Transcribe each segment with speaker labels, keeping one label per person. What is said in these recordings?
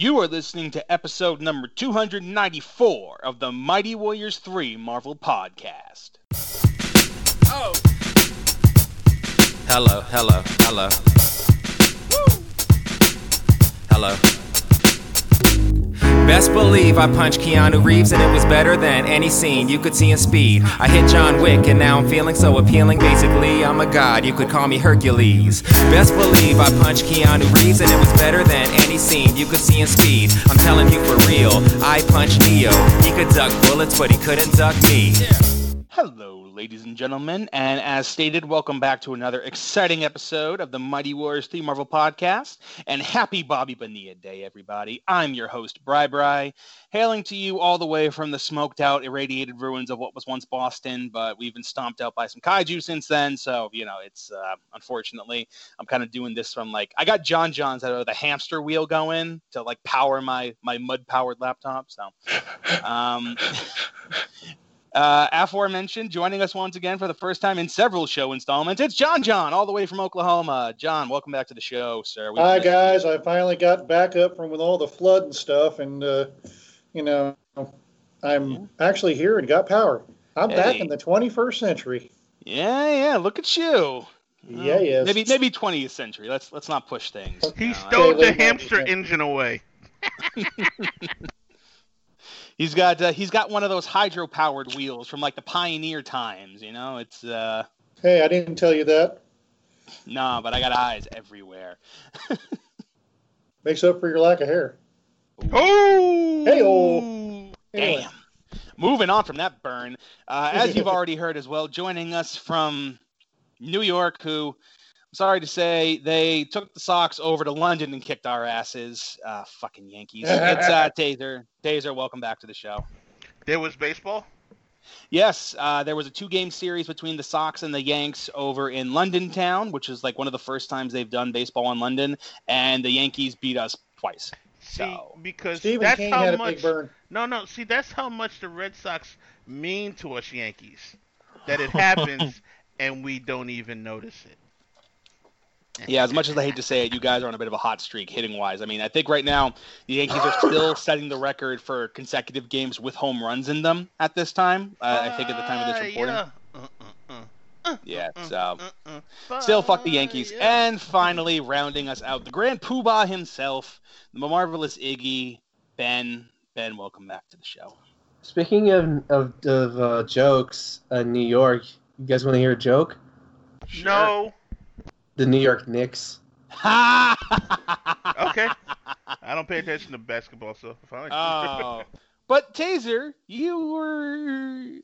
Speaker 1: You are listening to episode number 294 of the Mighty Warriors 3 Marvel Podcast.
Speaker 2: Oh. Hello. Woo. Hello. Best believe I punched Keanu Reeves and it was better than any scene you could see in Speed. I hit John Wick and now I'm feeling so appealing. Basically, I'm a god, you could call me Hercules. Best believe I punched Keanu Reeves and it was better than any scene you could see in Speed. I'm telling you for real, I punched Neo. He could duck bullets, but he couldn't duck me.
Speaker 1: Hello, ladies and gentlemen, and as stated, welcome back to another exciting episode of the Mighty Warriors 3 Marvel Podcast, and happy Bobby Bonilla Day, everybody. I'm your host, Bri, hailing to you all the way from the smoked-out, irradiated ruins of what was once Boston, but we've been stomped out by some kaiju since then, so, it's, unfortunately, I'm kind of doing this from, I got John John's out of the hamster wheel going to, power my mud-powered laptop, so, aforementioned, joining us once again for the first time in several show installments, it's John, all the way from Oklahoma. John, welcome back to the show, sir.
Speaker 3: Hi, guys. I finally got back up from with all the flood and stuff, and, I'm actually here and got power. I'm back in the 21st century.
Speaker 1: Yeah, look at you.
Speaker 3: Yes.
Speaker 1: Maybe 20th century. Let's not push things.
Speaker 4: He stole the hamster engine away.
Speaker 1: He's got one of those hydro-powered wheels from the pioneer times, It's
Speaker 3: Hey, I didn't tell you that.
Speaker 1: No, but I got eyes everywhere.
Speaker 3: Makes up for your lack of hair.
Speaker 4: Oh!
Speaker 3: Hey-oh!
Speaker 1: Damn. Moving on from that burn, as you've already heard as well, joining us from New York, who, sorry to say, they took the Sox over to London and kicked our asses. Fucking Yankees. It's Taser. Taser, welcome back to the show.
Speaker 4: There was baseball?
Speaker 1: Yes, there was a 2-game series between the Sox and the Yanks over in London town, which is one of the first times they've done baseball in London, and the Yankees beat us twice.
Speaker 4: See, because
Speaker 3: Stephen
Speaker 4: that's
Speaker 3: King
Speaker 4: how
Speaker 3: had a
Speaker 4: much.
Speaker 3: big burn.
Speaker 4: No. See, that's how much the Red Sox mean to us Yankees. That it happens and we don't even notice it.
Speaker 1: Yeah, as much as I hate to say it, you guys are on a bit of a hot streak hitting-wise. I mean, I think right now the Yankees are still setting the record for consecutive games with home runs in them at this time. I think at the time of this reporting. Yeah, so still fuck the Yankees. And finally, rounding us out, the Grand Poobah himself, the marvelous Iggy, Ben. Ben, welcome back to the show.
Speaker 5: Speaking of jokes in New York, you guys want to hear a joke?
Speaker 1: Sure.
Speaker 4: No.
Speaker 5: The New York Knicks.
Speaker 4: Okay. I don't pay attention to basketball, so fine.
Speaker 1: Oh, but Taser, you were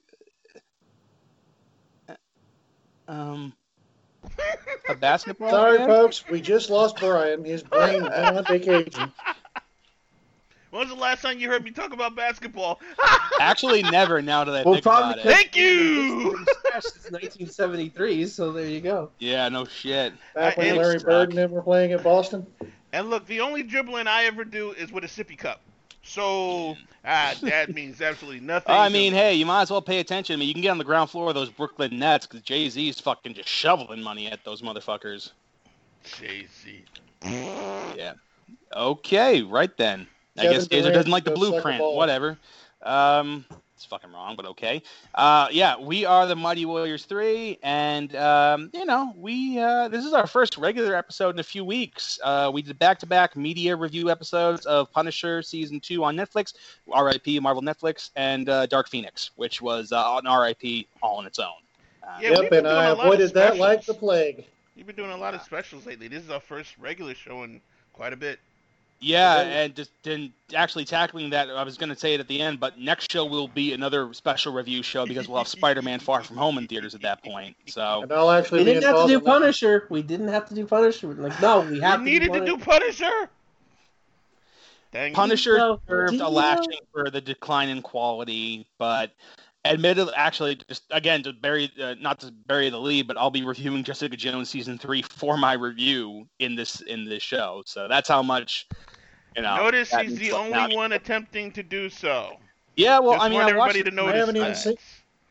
Speaker 1: a basketball
Speaker 3: Sorry,
Speaker 1: fan?
Speaker 3: folks. We just lost Brian. His brain went on vacation.
Speaker 4: When was the last time you heard me talk about basketball?
Speaker 1: Actually, never. Now that I
Speaker 5: Well,
Speaker 1: think about
Speaker 5: probably
Speaker 1: it.
Speaker 4: Thank you!
Speaker 5: Since 1973, so there you go.
Speaker 1: Yeah, no shit.
Speaker 3: Back when
Speaker 4: And-
Speaker 3: Larry Bird and them were playing at Boston.
Speaker 4: And look, the only dribbling I ever do is with a sippy cup. So, that means absolutely nothing.
Speaker 1: I mean, hey, you might as well pay attention. I mean, you can get on the ground floor of those Brooklyn Nets because Jay-Z's fucking just shoveling money at those motherfuckers.
Speaker 4: Jay-Z.
Speaker 1: Yeah. Okay, right then. I
Speaker 3: Kevin
Speaker 1: guess Taser
Speaker 3: Durant
Speaker 1: doesn't like the
Speaker 3: goes suck a
Speaker 1: blueprint.
Speaker 3: ball.
Speaker 1: Whatever. It's fucking wrong, but okay. Yeah, we are the Mighty Warriors 3, and, this is our first regular episode in a few weeks. We did back-to-back media review episodes of Punisher Season 2 on Netflix, R.I.P. Marvel Netflix, and Dark Phoenix, which was an R.I.P. all on its own.
Speaker 4: Yeah, we've
Speaker 3: Yep,
Speaker 4: been
Speaker 3: and
Speaker 4: doing
Speaker 3: I
Speaker 4: a lot of
Speaker 3: avoided that
Speaker 4: specials.
Speaker 3: like the plague.
Speaker 4: You've been doing a lot of specials lately. This is our first regular show in quite a bit.
Speaker 1: Yeah, and just then actually tackling that, I was going to say it at the end, but next show will be another special review show because we'll have Spider-Man Far From Home in theaters at that point. So
Speaker 3: And I'll actually
Speaker 5: We
Speaker 3: be
Speaker 5: didn't have to do
Speaker 3: involved in that.
Speaker 5: Punisher. We didn't have to do Punisher. No, we have
Speaker 4: We needed to do Punisher. Dang.
Speaker 1: Punisher
Speaker 5: No,
Speaker 1: deserved
Speaker 5: do
Speaker 1: a
Speaker 5: you
Speaker 1: lashing for the decline in quality, but admittedly, actually, just again to bury, not to bury the lead, but I'll be reviewing Jessica Jones season 3 for my review in this show. So that's how much.
Speaker 4: Notice
Speaker 1: that
Speaker 4: he's
Speaker 1: means
Speaker 4: the
Speaker 1: something.
Speaker 4: only one attempting to do so.
Speaker 1: Yeah, well,
Speaker 4: Just
Speaker 1: I mean,
Speaker 4: want
Speaker 1: I watched
Speaker 4: everybody to
Speaker 3: I
Speaker 4: notice
Speaker 3: haven't even
Speaker 4: that.
Speaker 3: seen.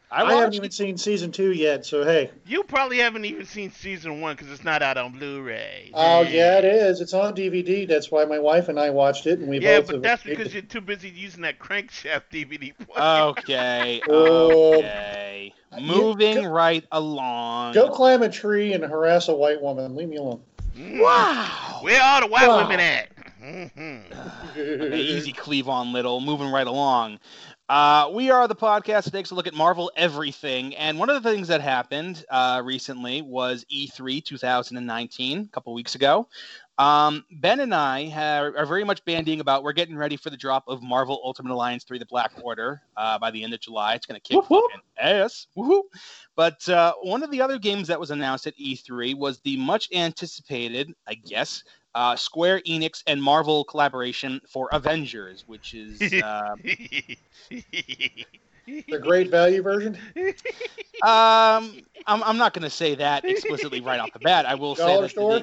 Speaker 3: I haven't even seen season 2 yet, so hey.
Speaker 4: You probably haven't even seen season 1 because it's not out on Blu-ray.
Speaker 3: Oh, yeah, it is. It's on DVD. That's why my wife and I watched it, and we both.
Speaker 4: But that's because you're too busy using that Crankshaft DVD player.
Speaker 1: Okay. Okay. Moving right along.
Speaker 3: Go climb a tree and harass a white woman. Leave me alone.
Speaker 1: Wow.
Speaker 4: Where are the white women at?
Speaker 1: Okay, easy, Cleavon Little. Moving right along. We are the podcast that takes a look at Marvel everything, and one of the things that happened recently was E3 2019, a couple weeks ago. Ben and I are very much bandying about we're getting ready for the drop of Marvel Ultimate Alliance 3: The Black Order by the end of July. It's going to kick ass. Woohoo! But one of the other games that was announced at E3 was the much anticipated, I guess, Square Enix and Marvel collaboration for Avengers, which is
Speaker 3: the great value version.
Speaker 1: I'm not going to say that explicitly right off the bat. I will say that
Speaker 3: store?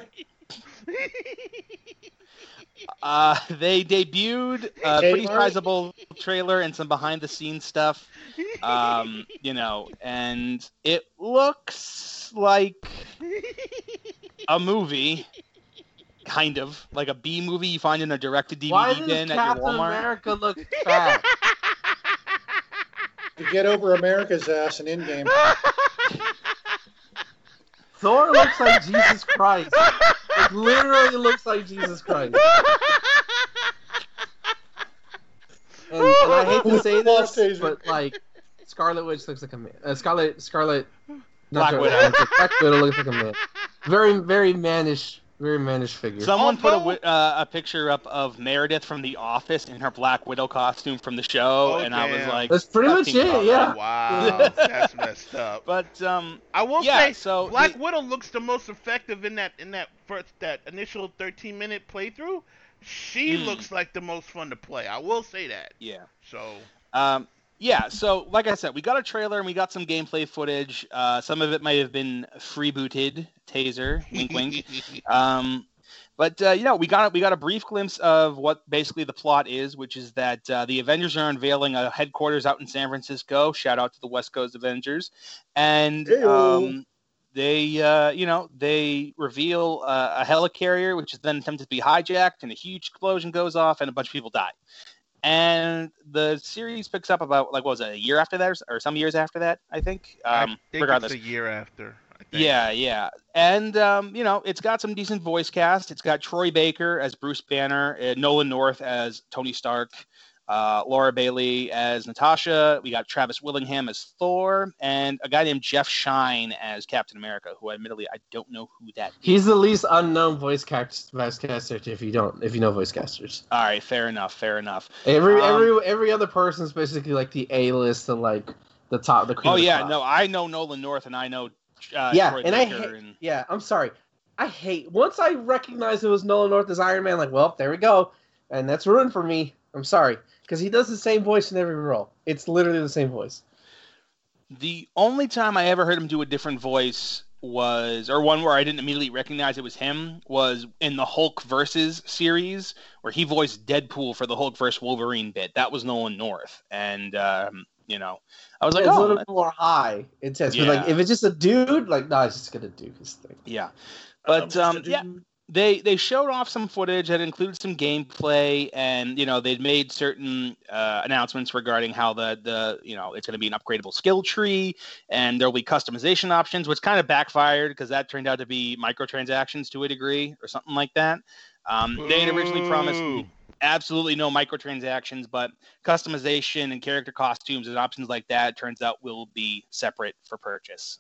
Speaker 1: They debuted a pretty sizable trailer and some behind-the-scenes stuff, and it looks like a movie. Kind of like a B movie you find in a directed DVD bin at your Walmart.
Speaker 5: Why does Captain America look fat?
Speaker 3: To get over America's ass in Endgame.
Speaker 5: Thor looks like Jesus Christ. It literally looks like Jesus Christ. And I hate to say this, but like Scarlet Witch looks like a man. Scarlet.
Speaker 1: Black Widow.
Speaker 5: Black Widow looks like a man. Very, very mannish. Very mannish figure.
Speaker 1: Someone put a picture up of Meredith from The Office in her Black Widow costume from the show, and I was like,
Speaker 5: "That's pretty much it." Yeah.
Speaker 4: Wow, that's messed up.
Speaker 1: But
Speaker 4: I will say,
Speaker 1: so
Speaker 4: Black Widow looks the most effective in that initial 13-minute playthrough. She looks like the most fun to play. I will say that.
Speaker 1: Yeah.
Speaker 4: So.
Speaker 1: Yeah, so like I said, we got a trailer and we got some gameplay footage. Some of it might have been freebooted, taser, wink, wink. But we got a brief glimpse of what basically the plot is, which is that the Avengers are unveiling a headquarters out in San Francisco. Shout out to the West Coast Avengers, and they reveal a helicarrier, which is then attempted to be hijacked, and a huge explosion goes off, and a bunch of people die. And the series picks up about, what was it, a year after that, or some years after that, I think?
Speaker 4: I think
Speaker 1: regardless.
Speaker 4: it's a year after, I think.
Speaker 1: Yeah. And, it's got some decent voice cast. It's got Troy Baker as Bruce Banner, Nolan North as Tony Stark, Laura Bailey as Natasha. We got Travis Willingham as Thor, and a guy named Jeff Shine as Captain America, who admittedly I don't know who that is.
Speaker 5: He's the least unknown voice caster if you know voice casters.
Speaker 1: All right, fair enough.
Speaker 5: Every other person's basically like the A-list and like the top.
Speaker 1: No, I know Nolan North and I know Troy Baker.
Speaker 5: I'm sorry. I hate once I recognized it was Nolan North as Iron Man. Like, well, there we go, and that's ruined for me. I'm sorry. Because he does the same voice in every role. It's literally the same voice.
Speaker 1: The only time I ever heard him do a different voice or one where I didn't immediately recognize it was him, was in the Hulk Versus series, where he voiced Deadpool for the Hulk vs. Wolverine bit. That was Nolan North. And, I was like,
Speaker 5: it's a little more high intense. Yeah. But, like, if it's just a dude, like, no, it's just going to do his thing.
Speaker 1: Yeah. But, They showed off some footage that included some gameplay, and they'd made certain announcements regarding how the it's going to be an upgradable skill tree, and there'll be customization options, which kind of backfired because that turned out to be microtransactions to a degree or something like that. They had originally promised absolutely no microtransactions, but customization and character costumes and options like that turns out will be separate for purchase.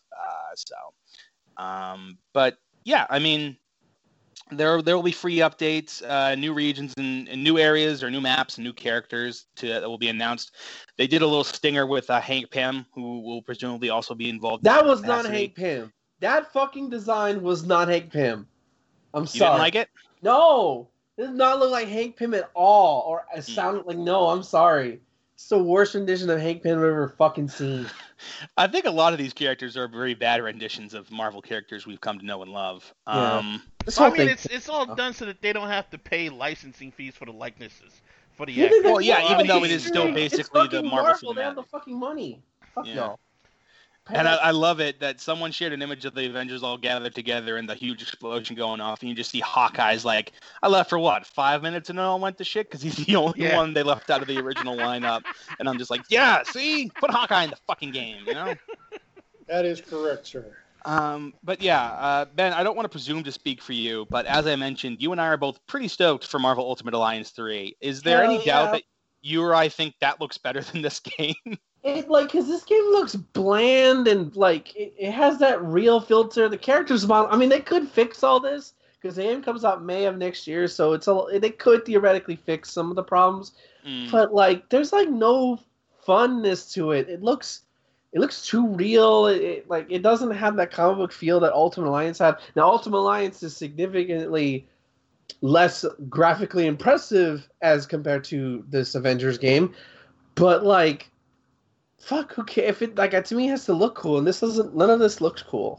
Speaker 1: But yeah, I mean. There will be free updates, new regions and new areas or new maps and new characters that will be announced. They did a little stinger with Hank Pym, who will presumably also be involved.
Speaker 5: That was not Hank Pym. That fucking design was not Hank Pym. I'm sorry.
Speaker 1: You didn't like it?
Speaker 5: No. It did not look like Hank Pym at all. Or it sounded like, no, I'm sorry. It's the worst rendition of Hank Pym I've ever fucking seen.
Speaker 1: I think a lot of these characters are very bad renditions of Marvel characters we've come to know and love.
Speaker 5: Yeah.
Speaker 4: It's all done so that they don't have to pay licensing fees for the likenesses for the actors.
Speaker 1: Well, yeah, even though it is still basically the Marvel
Speaker 5: They have the fucking money. Fuck no.
Speaker 1: And I love it that someone shared an image of the Avengers all gathered together and the huge explosion going off, and you just see Hawkeye's like, I left for what, 5 minutes and it all went to shit? Because he's the only one they left out of the original lineup. And I'm just like, yeah, see? Put Hawkeye in the fucking game, you know?
Speaker 3: That is correct, sir.
Speaker 1: But yeah, Ben, I don't want to presume to speak for you, but as I mentioned, you and I are both pretty stoked for Marvel Ultimate Alliance 3. Is there any doubt that you or I think that looks better than this game?
Speaker 5: Because this game looks bland and, like, it has that real filter. The characters model, I mean, they could fix all this, because the game comes out May of next year, so they could theoretically fix some of the problems. But, like, there's, like, no funness to it. It looks too real. It doesn't have that comic book feel that Ultimate Alliance had. Now, Ultimate Alliance is significantly less graphically impressive as compared to this Avengers game, but, like, fuck, who cares? If it, like, to me, it has to look cool, and this doesn't. None of this looks cool.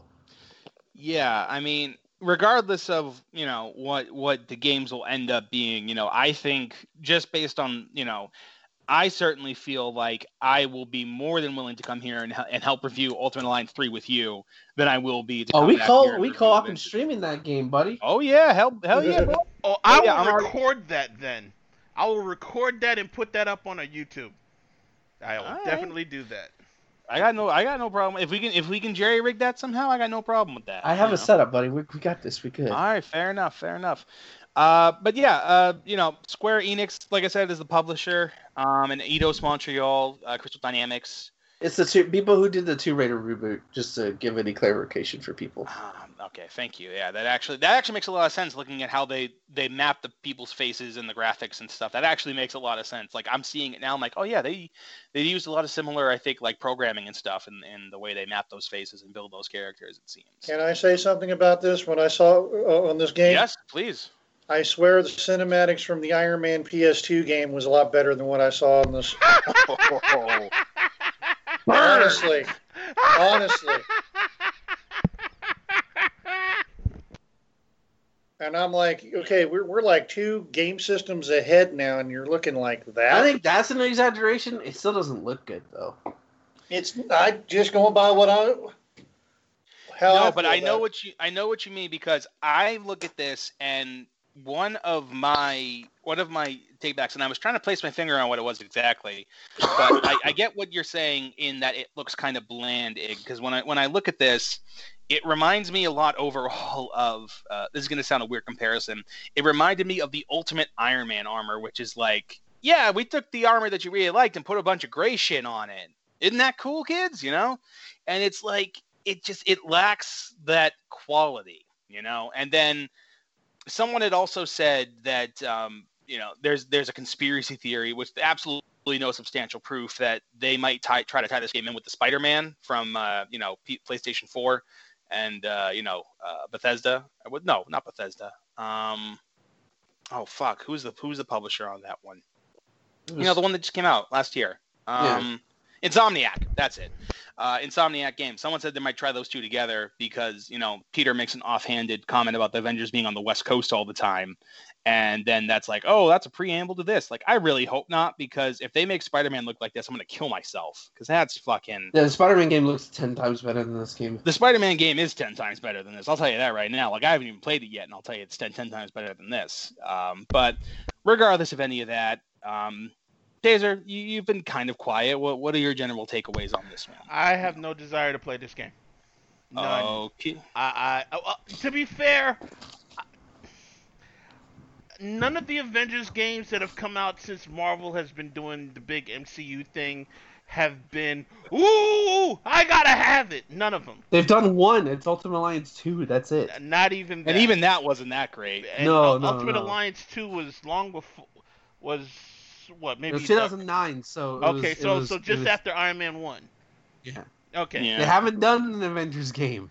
Speaker 1: Yeah, I mean, regardless of, you know, what the games will end up being, you know, I think just based on, you know, I certainly feel like I will be more than willing to come here and help review Ultimate Alliance 3 with you than I will be to come
Speaker 5: we
Speaker 1: back
Speaker 5: co-op and streaming that game, buddy.
Speaker 1: Oh yeah, hell yeah, bro.
Speaker 4: Oh, I will record that then. I will record that and put that up on a YouTube. I will definitely do that.
Speaker 1: I got no problem. If we can jerry rig that somehow, I got no problem with that.
Speaker 5: I have a setup, buddy. We got this. We could.
Speaker 1: All right, fair enough. But yeah, you know, Square Enix, like I said, is the publisher, and Eidos Montreal, Crystal Dynamics.
Speaker 5: It's the people who did the Tomb Raider reboot, just to give any clarification for people.
Speaker 1: Okay, thank you. Yeah, that actually makes a lot of sense looking at how they map the people's faces and the graphics and stuff. That actually makes a lot of sense. Like, I'm seeing it now. I'm like, oh yeah, they used a lot of similar, I think, like programming and stuff in the way they map those faces and build those characters, it seems.
Speaker 3: Can I say something about this when I saw on this game?
Speaker 1: Yes, please.
Speaker 3: I swear the cinematics from the Iron Man PS2 game was a lot better than what I saw in this. Honestly. And I'm like, okay, we're like 2 game systems ahead now, and you're looking like that.
Speaker 5: I think that's an exaggeration. It still doesn't look good, though.
Speaker 3: I just going by what I.
Speaker 1: I know what you mean, because I look at this and one of my takebacks, and I was trying to place my finger on what it was exactly, but I get what you're saying in that it looks kind of bland, because when I look at this, it reminds me a lot overall of this is going to sound a weird comparison. It reminded me of the Ultimate Iron Man armor, which is like, yeah, we took the armor that you really liked and put a bunch of gray shit on it. Isn't that cool, kids? You know, and it's like it lacks that quality, you know, and then. Someone had also said that you know, there's a conspiracy theory with absolutely no substantial proof that they might try to tie this game in with the Spider-Man from you know, PlayStation 4 and you know, Bethesda. No, not Bethesda. Oh fuck, who's the publisher on that one? You know, the one that just came out last year. Insomniac. That's it. Insomniac Games. Someone said they might try those two together because, you know, Peter makes an offhanded comment about the Avengers being on the West Coast all the time. And then that's like, oh, that's a preamble to this. Like, I really hope not, because if they make Spider-Man look like this, I'm going to kill myself, because that's fucking...
Speaker 5: Yeah, the Spider-Man game looks 10 times better than this game.
Speaker 1: The Spider-Man game is 10 times better than this. I'll tell you that right now. Like, I haven't even played it yet, and I'll tell you it's 10 times better than this. But regardless of any of that... Taser, you've been kind of quiet. What are your general takeaways on this one?
Speaker 4: I have no desire to play this game. None.
Speaker 1: Okay.
Speaker 4: To be fair, none of the Avengers games that have come out since Marvel has been doing the big MCU thing have been, ooh, I gotta have it. None of them.
Speaker 5: They've done one. It's Ultimate Alliance 2. That's it.
Speaker 4: Not even that.
Speaker 1: And even that wasn't that great.
Speaker 4: And Ultimate Alliance 2 was long before, what, maybe...
Speaker 5: It was 2009, so...
Speaker 4: just after Iron Man 1.
Speaker 5: Yeah.
Speaker 4: Okay.
Speaker 1: Yeah.
Speaker 5: They haven't done an Avengers game.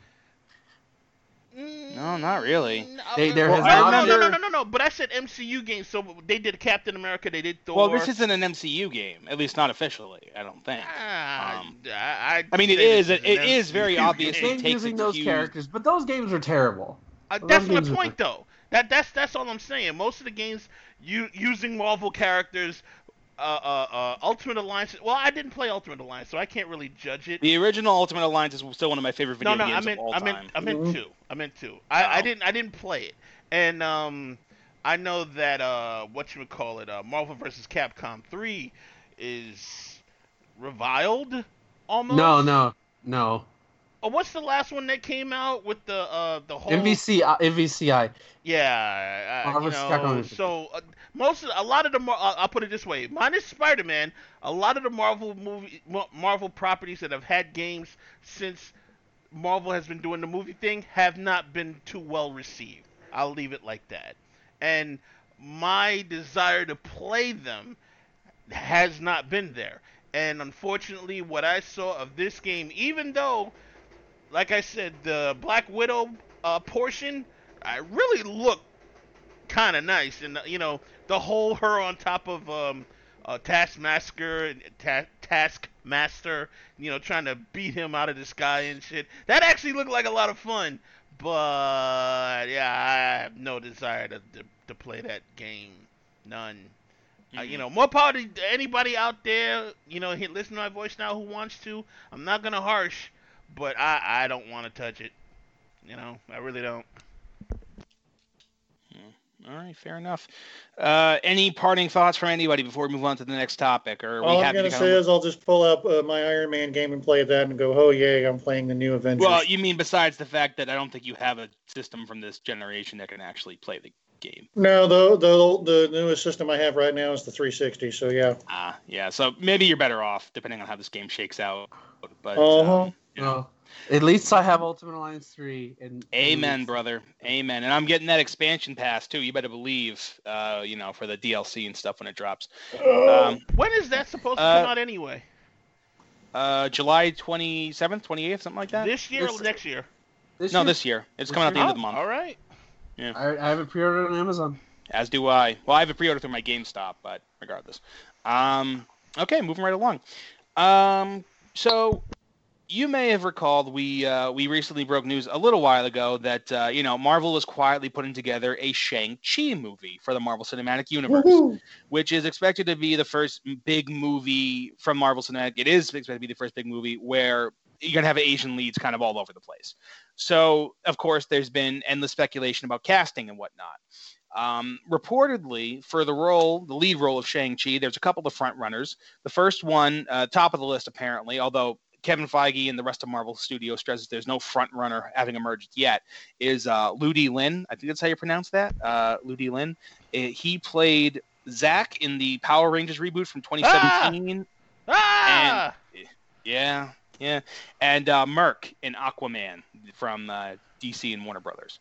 Speaker 1: No, not really.
Speaker 4: No. But I said MCU game, so they did Captain America, they did Thor.
Speaker 1: Well, this isn't an MCU game, at least not officially, I don't think.
Speaker 4: I
Speaker 1: mean, it is very obvious.
Speaker 5: They're using those characters, but those games are terrible.
Speaker 4: That's my point, though. That's all I'm saying. Most of the games using Marvel characters Ultimate Alliance. Well, I didn't play Ultimate Alliance, so I can't really judge it.
Speaker 1: The original Ultimate Alliance is still one of my favorite video games of all time.
Speaker 4: I meant two. I didn't play it, and I know that Marvel vs. Capcom 3 is reviled almost.
Speaker 5: No.
Speaker 4: Oh, what's the last one that came out with the whole
Speaker 5: MVCI?
Speaker 4: Yeah,
Speaker 5: Marvel vs. Capcom.
Speaker 4: So a lot of the I'll put it this way, minus Spider-Man, a lot of the Marvel properties that have had games since Marvel has been doing the movie thing have not been too well received. I'll leave it like that. And my desire to play them has not been there. And unfortunately, what I saw of this game, even though, like I said, the Black Widow portion, I really looked kind of nice. And, the whole her on top of Taskmaster, trying to beat him out of the sky and shit. That actually looked like a lot of fun. But, yeah, I have no desire to play that game. None. More power to anybody out there, listen to my voice now who wants to. I'm not going to harsh, but I don't want to touch it. I really don't.
Speaker 1: All right, fair enough. Any parting thoughts from anybody before we move on to the next topic?
Speaker 3: All I'm going to say is I'll just pull up my Iron Man game and play that and go, oh, yay, I'm playing the new Avengers.
Speaker 1: Well, you mean besides the fact that I don't think you have a system from this generation that can actually play the game?
Speaker 3: No, the newest system I have right now is the 360, so yeah.
Speaker 1: Yeah, so maybe you're better off, depending on how this game shakes out. But,
Speaker 5: at least I have Ultimate Alliance 3.
Speaker 1: Amen, brother. Amen. And I'm getting that expansion pass, too. You better believe, for the DLC and stuff when it drops.
Speaker 4: When is that supposed to come out anyway?
Speaker 1: July 27th, 28th, something like that?
Speaker 4: This year or next year?
Speaker 1: This year. It's coming out the end of the month.
Speaker 4: All right.
Speaker 1: Yeah.
Speaker 5: I have it pre-ordered on Amazon.
Speaker 1: As do I. Well, I have it pre-ordered through my GameStop, but regardless. Okay, moving right along. So you may have recalled we recently broke news a little while ago that Marvel was quietly putting together a Shang-Chi movie for the Marvel Cinematic Universe, which is expected to be the first big movie from Marvel Cinematic. It is expected to be the first big movie where you're going to have Asian leads kind of all over the place. So, of course, there's been endless speculation about casting and whatnot. Reportedly, for the lead role of Shang-Chi, there's a couple of front runners. The first one, top of the list apparently, although Kevin Feige and the rest of Marvel Studios stresses there's no front runner having emerged yet, is Ludi Lin. I think that's how you pronounce that. Ludi Lin. He played Zack in the Power Rangers reboot from 2017. And, yeah. And Merc in Aquaman from DC and Warner Brothers.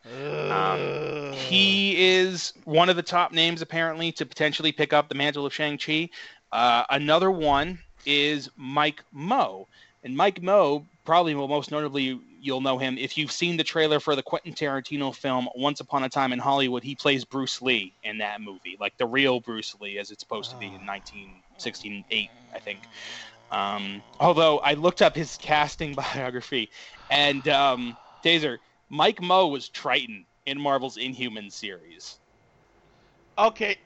Speaker 1: He is one of the top names, apparently, to potentially pick up the mantle of Shang-Chi. Another one is Mike Moe. And Mike Moe, probably most notably, you'll know him if you've seen the trailer for the Quentin Tarantino film Once Upon a Time in Hollywood. He plays Bruce Lee in that movie, like the real Bruce Lee, as it's supposed to be in 1968, I think. Although I looked up his casting biography, and Taser, Mike Moe was Triton in Marvel's Inhumans series.
Speaker 4: Okay.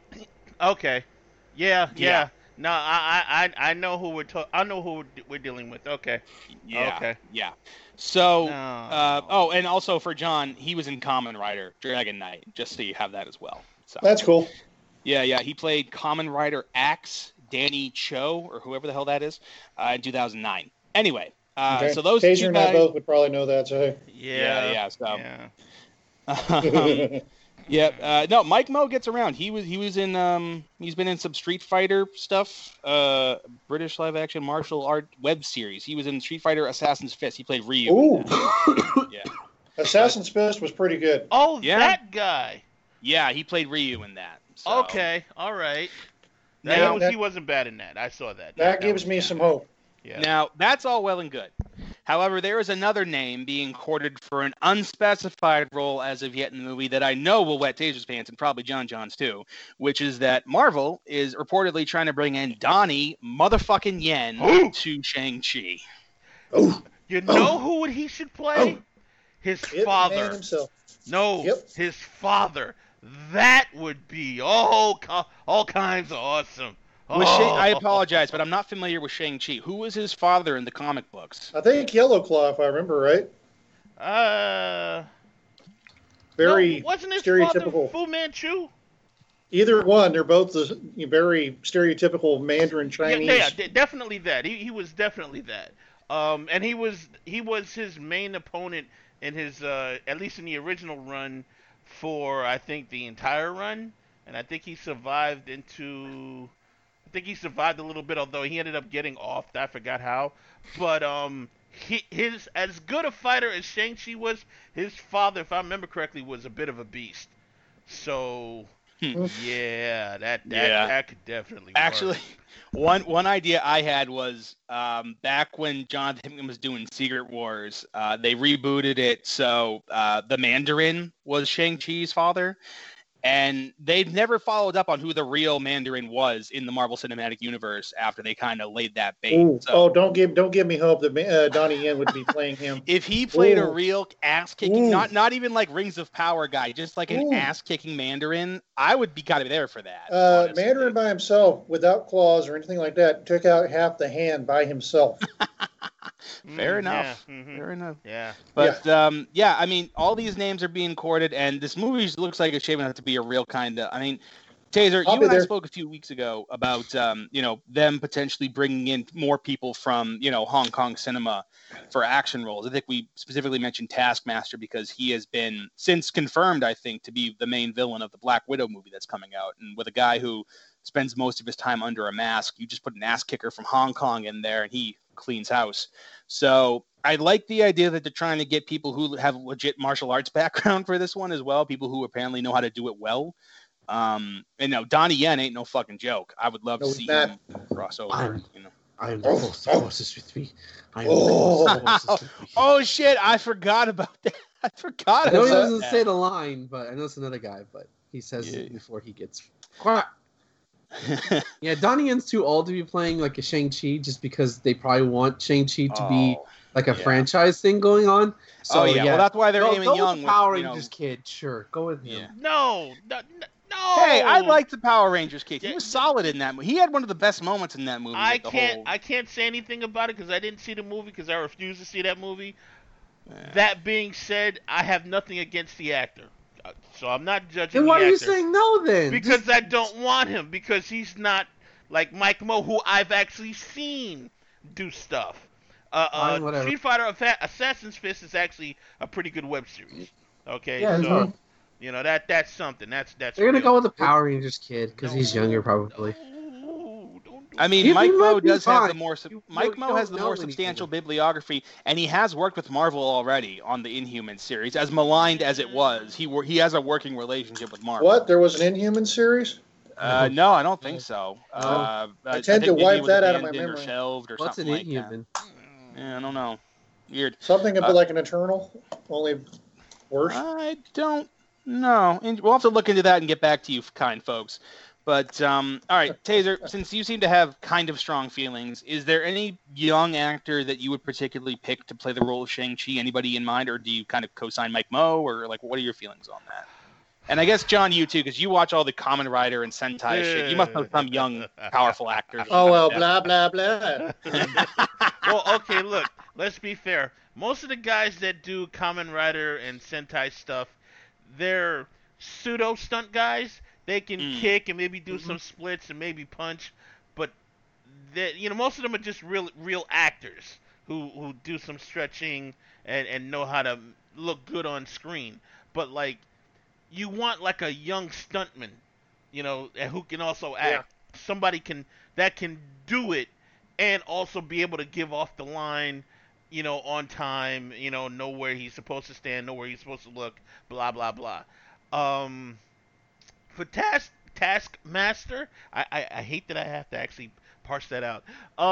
Speaker 4: Yeah. No, I know who we're dealing with. Okay.
Speaker 1: Yeah.
Speaker 4: Okay.
Speaker 1: Yeah. So, and also for John, he was in Kamen Rider Dragon Knight, just so you have that as well. So
Speaker 3: that's cool.
Speaker 1: Yeah. He played Kamen Rider Axe Danny Cho, or whoever the hell that is, in 2009. Anyway,
Speaker 3: okay.
Speaker 1: So those
Speaker 3: Taser
Speaker 1: two
Speaker 3: and
Speaker 1: guys...
Speaker 3: I both would probably know that, so...
Speaker 1: Yeah. No, Mike Moe gets around. He was in he's been in some Street Fighter stuff, British live action martial art web series. He was in Street Fighter Assassin's Fist. He played Ryu.
Speaker 3: Ooh.
Speaker 1: Yeah.
Speaker 3: Assassin's Fist was pretty good.
Speaker 4: Oh, yeah? That guy.
Speaker 1: Yeah, he played Ryu in that. So.
Speaker 4: Okay, all right. He wasn't bad in that. I saw that.
Speaker 3: That gives me some hope.
Speaker 1: Yeah. Now, that's all well and good. However, there is another name being courted for an unspecified role as of yet in the movie that I know will wet Taser's pants and probably John's too, which is that Marvel is reportedly trying to bring in Donnie motherfucking Yen to Shang-Chi.
Speaker 4: You know who he should play? His father.
Speaker 3: Man himself.
Speaker 4: No, his father. That would be all kinds of awesome.
Speaker 1: I apologize, but I'm not familiar with Shang-Chi. Who was his father in the comic books?
Speaker 3: I think Yellow Claw, if I remember right. Very
Speaker 4: no, wasn't his
Speaker 3: stereotypical.
Speaker 4: father Fu Manchu?
Speaker 3: Either one, they're both the very stereotypical Mandarin Chinese.
Speaker 4: Yeah, definitely that. He was definitely that. And he was his main opponent in his at least in the original run for I think the entire run, and I think he survived a little bit, although he ended up getting off. I forgot how, but his as good a fighter as Shang-Chi was, his father, if I remember correctly, was a bit of a beast. So. Yeah, that could definitely
Speaker 1: actually
Speaker 4: work.
Speaker 1: one idea I had was back when Jonathan Hickman was doing Secret Wars, they rebooted it so the Mandarin was Shang-Chi's father, and they've never followed up on who the real Mandarin was in the Marvel Cinematic Universe after they kind of laid that bait.
Speaker 3: Ooh, so, don't give me hope that Donnie Yen would be playing him.
Speaker 1: If he played a real ass-kicking, not even like Rings of Power guy, just like an ass-kicking Mandarin, I would be kind of there for that.
Speaker 3: Mandarin by himself, without claws or anything like that, took out half the hand by himself.
Speaker 1: Fair enough.
Speaker 4: Yeah. Mm-hmm.
Speaker 1: Fair enough.
Speaker 4: Yeah.
Speaker 1: But I mean, all these names are being courted, and this movie looks like it's shaping up to be a real kind of. I mean, Taser, you and I spoke a few weeks ago about them potentially bringing in more people from Hong Kong cinema for action roles. I think we specifically mentioned Taskmaster because he has been since confirmed, I think, to be the main villain of the Black Widow movie that's coming out, and with a guy who spends most of his time under a mask, you just put an ass kicker from Hong Kong in there, and he cleans house. So I like the idea that they're trying to get people who have legit martial arts background for this one as well, people who apparently know how to do it well. And no, Donnie Yen ain't no fucking joke. I would love to see him cross over.
Speaker 5: I am the force with me.
Speaker 1: Oh shit! I forgot about that. I
Speaker 5: know he doesn't say the line, but I know it's another guy. But he says it before he gets quiet. Yeah, Donnie Yen's too old to be playing like a Shang-Chi, just because they probably want Shang-Chi to be like a franchise thing going on. So
Speaker 1: well, that's why they're aiming young.
Speaker 5: With the Power Rangers kid, sure, go with him.
Speaker 4: No.
Speaker 1: Hey, I liked the Power Rangers kid. He was solid in that movie. He had one of the best moments in that movie.
Speaker 4: I can't say anything about it because I didn't see the movie because I refuse to see that movie. Yeah. That being said, I have nothing against the actor. So I'm not judging.
Speaker 5: Then why
Speaker 4: the
Speaker 5: are you
Speaker 4: actor.
Speaker 5: saying no then?
Speaker 4: Because I don't want him. Because he's not like Mike Moe, who I've actually seen do stuff. Street Fighter Assassin's Fist is actually a pretty good web series. Okay,
Speaker 5: yeah,
Speaker 4: so that's something. That's.
Speaker 5: They're gonna go with the Power Rangers kid because he's younger probably.
Speaker 1: I mean, Mike Moe does have the more. Mike Moe has the more substantial bibliography, and he has worked with Marvel already on the Inhuman series. As maligned as it was, he has a working relationship with Marvel.
Speaker 3: What? There was an Inhuman series?
Speaker 1: No, I don't think so.
Speaker 3: I tend to wipe that out of my memory.
Speaker 1: Or shelved or
Speaker 5: What's
Speaker 1: something
Speaker 5: an Inhuman?
Speaker 1: Like that. Yeah, I don't know. Weird.
Speaker 3: Something a bit like an Eternal, only worse.
Speaker 1: I don't know. We'll have to look into that and get back to you, kind folks. But, all right, Taser, since you seem to have kind of strong feelings, is there any young actor that you would particularly pick to play the role of Shang-Chi? Anybody in mind, or do you kind of co-sign Mike Moe, or, like, what are your feelings on that? And I guess, John, you too, because you watch all the Kamen Rider and Sentai shit. You must know some young, powerful actors.
Speaker 3: Oh, well, blah, blah, blah.
Speaker 4: Well, okay, look, let's be fair. Most of the guys that do Kamen Rider and Sentai stuff, they're pseudo-stunt guys. They can kick and maybe do some splits and maybe punch, but most of them are just real actors who do some stretching and know how to look good on screen. But like, you want like a young stuntman, who can also act. Yeah. Somebody that can do it and also be able to give off the line, on time. Know where he's supposed to stand, know where he's supposed to look. Blah blah blah. For Taskmaster, I hate that I have to actually parse that out.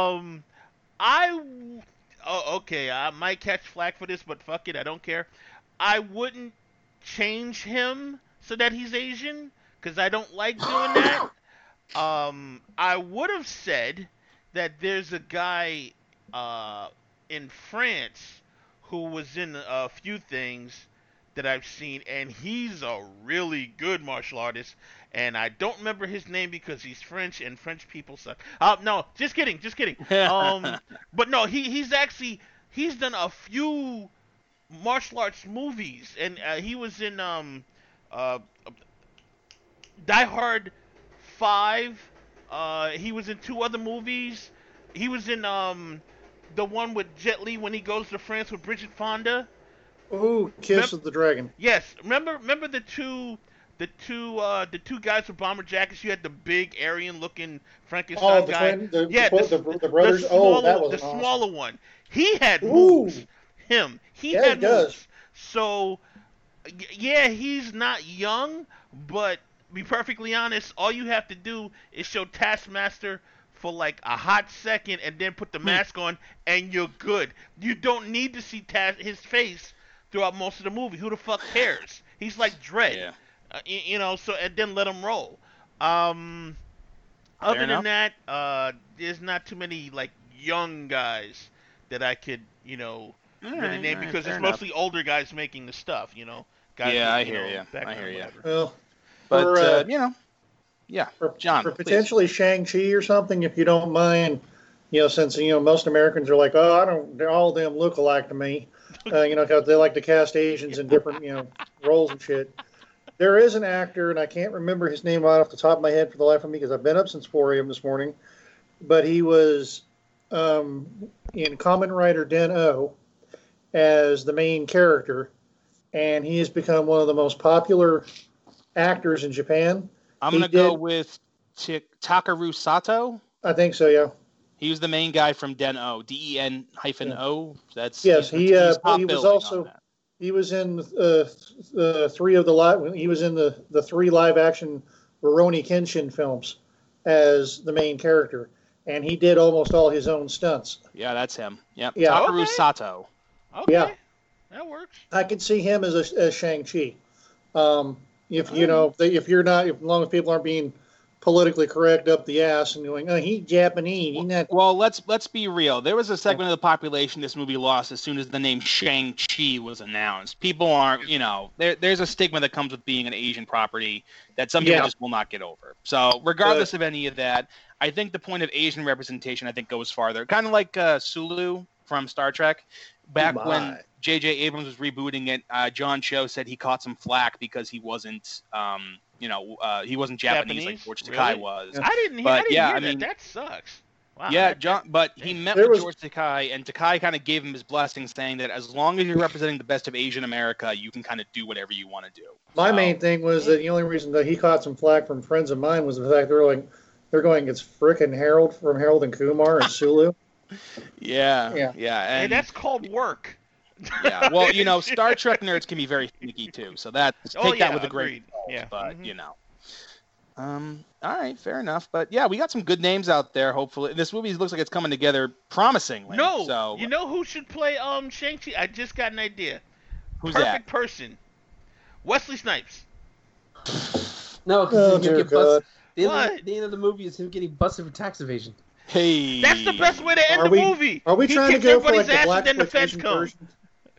Speaker 4: I might catch flack for this, but fuck it, I don't care. I wouldn't change him so that he's Asian, because I don't like doing that. I would have said that there's a guy in France who was in a few things that I've seen, and he's a really good martial artist. And I don't remember his name because he's French, and French people suck. No, just kidding. But no, he's done a few martial arts movies, and he was in Die Hard 5. He was in 2 other movies. He was in the one with Jet Li when he goes to France with Bridget Fonda.
Speaker 3: Ooh, Kiss of the Dragon.
Speaker 4: Yes, remember the two guys with bomber jackets. You had the big Aryan-looking Frankenstein guy.
Speaker 3: The brothers. That was
Speaker 4: the
Speaker 3: awesome.
Speaker 4: smaller one. He had moves. He had
Speaker 3: does.
Speaker 4: moves. So, yeah, he's not young, but be perfectly honest, all you have to do is show Taskmaster for like a hot second and then put the mask on, and you're good. You don't need to see his face throughout most of the movie. Who the fuck cares? He's like Dredd. Yeah. So and then let him roll. Other than that, there's not too many like young guys that I could, really name because it's mostly older guys making the stuff, Guys
Speaker 1: I hear you.
Speaker 3: Well,
Speaker 1: but John,
Speaker 3: for potentially Shang-Chi or something, if you don't mind, since most Americans are like, all of them look alike to me, because they like to cast Asians in different roles and shit. There is an actor, and I can't remember his name right off the top of my head for the life of me because I've been up since 4 a.m. this morning, but he was in Kamen Rider Den-O as the main character, and he has become one of the most popular actors in Japan.
Speaker 1: I'm going to go with Takaru Sato.
Speaker 3: I think so, yeah.
Speaker 1: He was the main guy from Den-O, Den-O. That's
Speaker 3: he was also he was in 3 of the live. He was in the 3 live-action Rurouni Kenshin films as the main character, and he did almost all his own stunts.
Speaker 1: Yeah, that's him. Yep.
Speaker 3: Yeah.
Speaker 1: Takaru Sato.
Speaker 4: Okay.
Speaker 3: Yeah,
Speaker 4: that works.
Speaker 3: I could see him as Shang-Chi. If as long as people aren't being politically correct up the ass and going, he's Japanese. He's not.
Speaker 1: Well, let's be real. There was a segment of the population this movie lost as soon as the name Shang-Chi was announced. People aren't, there's a stigma that comes with being an Asian property that some people just will not get over. So regardless of any of that, I think the point of Asian representation, goes farther. Kind of like Sulu from Star Trek. Back when J.J. Abrams was rebooting it, John Cho said he caught some flack because he wasn't, he wasn't Japanese like George Takei was.
Speaker 4: I didn't hear that. That sucks. Wow.
Speaker 1: Yeah, but he met with George Takei, and Takei kind of gave him his blessing, saying that as long as you're representing the best of Asian America, you can kind of do whatever you want to do.
Speaker 3: My main thing was that the only reason that he caught some flack from friends of mine was the fact they're going, it's frickin' Harold from Harold and Kumar and Sulu.
Speaker 1: Yeah.
Speaker 4: And that's called work.
Speaker 1: Yeah, well, Star Trek nerds can be very sneaky too, so that with a grain of salt.
Speaker 4: Yeah.
Speaker 1: But all right, fair enough. But yeah, we got some good names out there. Hopefully, this movie looks like it's coming together promisingly.
Speaker 4: No,
Speaker 1: so
Speaker 4: you know who should play Shang-Chi? I just got an idea.
Speaker 1: Who's
Speaker 4: Perfect person. Wesley Snipes.
Speaker 5: No, because
Speaker 3: dear God.
Speaker 5: the end of the movie is him getting busted for tax evasion.
Speaker 1: Hey,
Speaker 4: that's the best way to end the movie.
Speaker 3: Are we trying to go for like the black
Speaker 4: and then the feds come?
Speaker 3: version?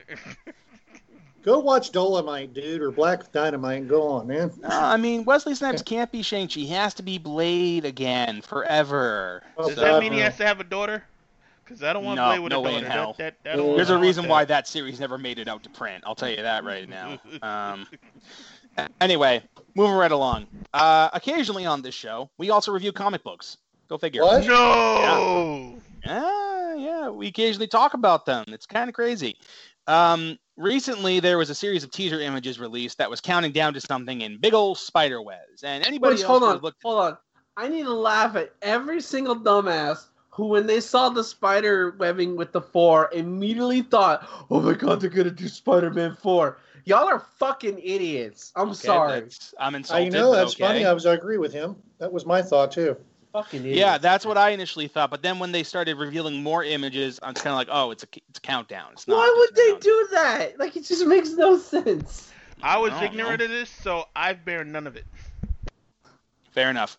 Speaker 3: Go watch Dolomite, dude, or Black Dynamite, and go on, man.
Speaker 1: No, Wesley Snipes can't be Shang-Chi. He has to be Blade again forever.
Speaker 4: Does that mean he has to have a daughter? Because I don't want to play with a daughter.
Speaker 1: No way in hell.
Speaker 4: There's
Speaker 1: a reason why that series never made it out to print. I'll tell you that right now. Anyway, moving right along. Occasionally on this show, we also review comic books. Go figure.
Speaker 3: What?
Speaker 4: No!
Speaker 1: Yeah, we occasionally talk about them. It's kind of crazy. Recently, there was a series of teaser images released that was counting down to something in big ol' spider webs. And anybody
Speaker 5: hold on. I need to laugh at every single dumbass who, when they saw the spider webbing with the 4, immediately thought, oh my god, they're going to do Spider-Man 4. Y'all are fucking idiots. I'm sorry.
Speaker 1: I'm insulted.
Speaker 3: That's funny. I agree with him. That was my thought, too.
Speaker 5: Fucking idiots.
Speaker 1: Yeah, that's what I initially thought. But then when they started revealing more images, I'm kind of like, oh, it's a countdown. It's not.
Speaker 5: Why would they do that? Like, it just makes no sense.
Speaker 4: I was ignorant of this, so I bear none of it.
Speaker 1: Fair enough.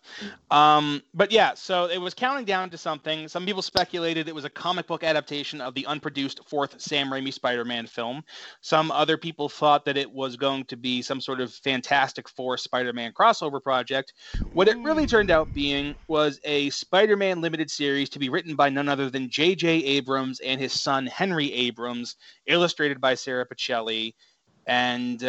Speaker 1: But yeah, so it was counting down to something. Some people speculated it was a comic book adaptation of the unproduced fourth Sam Raimi Spider-Man film. Some other people thought that it was going to be some sort of Fantastic Four Spider-Man crossover project. What it really turned out being was a Spider-Man limited series to be written by none other than J.J. Abrams and his son Henry Abrams, illustrated by Sarah Pichelli. And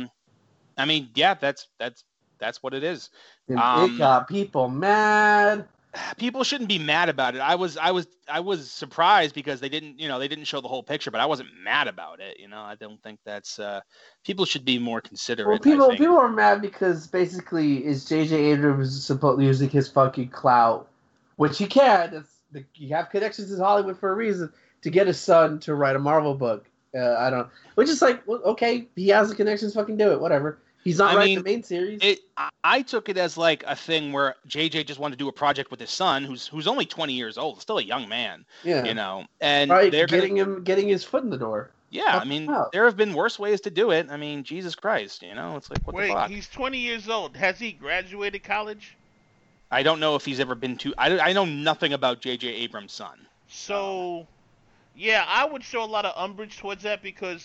Speaker 1: I mean, yeah, that's what it is.
Speaker 5: And it got people mad.
Speaker 1: People shouldn't be mad about it. I was surprised because they didn't show the whole picture, but I wasn't mad about it. I don't think that's people should be more considerate.
Speaker 5: Well, people are mad because basically is J.J. Abrams supposed using his fucking clout, which he can. You have connections in Hollywood for a reason to get his son to write a Marvel book. Which is like, well, okay, he has the connections, fucking do it, whatever. He's not writing the main series.
Speaker 1: I took it as like a thing where JJ just wanted to do a project with his son, who's only 20 years old, still a young man.
Speaker 5: Yeah,
Speaker 1: and
Speaker 5: they're getting his foot in the door.
Speaker 1: Yeah, I mean, there have been worse ways to do it. I mean, Jesus Christ, it's like what the fuck?
Speaker 4: Wait, he's 20 years old. Has he graduated college?
Speaker 1: I don't know if he's ever been to. I know nothing about JJ Abrams' son.
Speaker 4: So, yeah, I would show a lot of umbrage towards that because.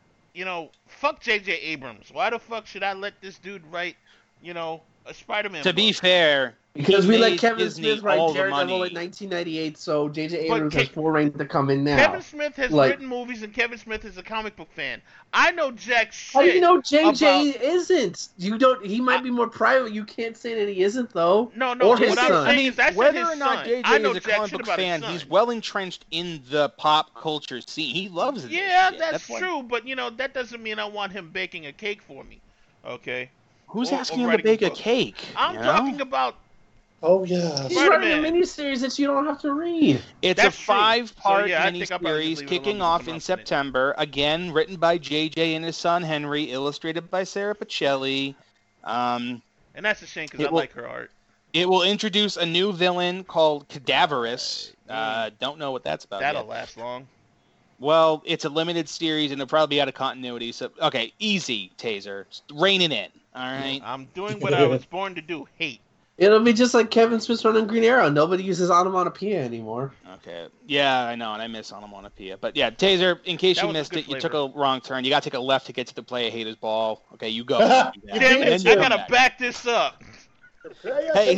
Speaker 4: Fuck J.J. Abrams. Why the fuck should I let this dude write, a Spider-Man
Speaker 1: book? To be fair,
Speaker 5: because we let Kevin Smith write Daredevil in 1998, so J.J. Abrams has full reign to come in now.
Speaker 4: Kevin Smith has written movies, and Kevin Smith is a comic book fan. I know jack shit.
Speaker 5: How do you know J.J. isn't? You don't. He might be more private. You can't say that he isn't, though.
Speaker 4: No.
Speaker 5: Or his
Speaker 4: what
Speaker 5: son.
Speaker 4: I'm saying is that's
Speaker 1: whether
Speaker 4: his
Speaker 1: or not
Speaker 4: son.
Speaker 1: JJ is a comic book fan, he's well entrenched in the pop culture scene. He loves it.
Speaker 4: Yeah, that's true. But that doesn't mean I want him baking a cake for me. Okay.
Speaker 1: Who's asking him to bake a cake?
Speaker 4: I'm talking about.
Speaker 3: Oh yeah.
Speaker 5: He's writing a miniseries that you don't have to read.
Speaker 1: It's a 5-part miniseries kicking off in September. Again, written by JJ and his son Henry, illustrated by Sarah Pichelli.
Speaker 4: And that's a shame because I like her art.
Speaker 1: It will introduce a new villain called Cadaverous. Don't know what that's about.
Speaker 4: That'll last long.
Speaker 1: Well, it's a limited series and it'll probably be out of continuity. So, okay, easy, Taser. Rein it in. All right.
Speaker 4: I'm doing what I was born to do. Hate.
Speaker 5: It'll be just like Kevin Smith's running Green Arrow. Nobody uses onomatopoeia anymore.
Speaker 1: Okay. Yeah, I know, and I miss onomatopoeia. But yeah, Taser, in case you missed it, you took a wrong turn. You got to take a left to get to the play Haters Ball. Okay, you go.
Speaker 4: Damn it, I got to back this up.
Speaker 1: Hey.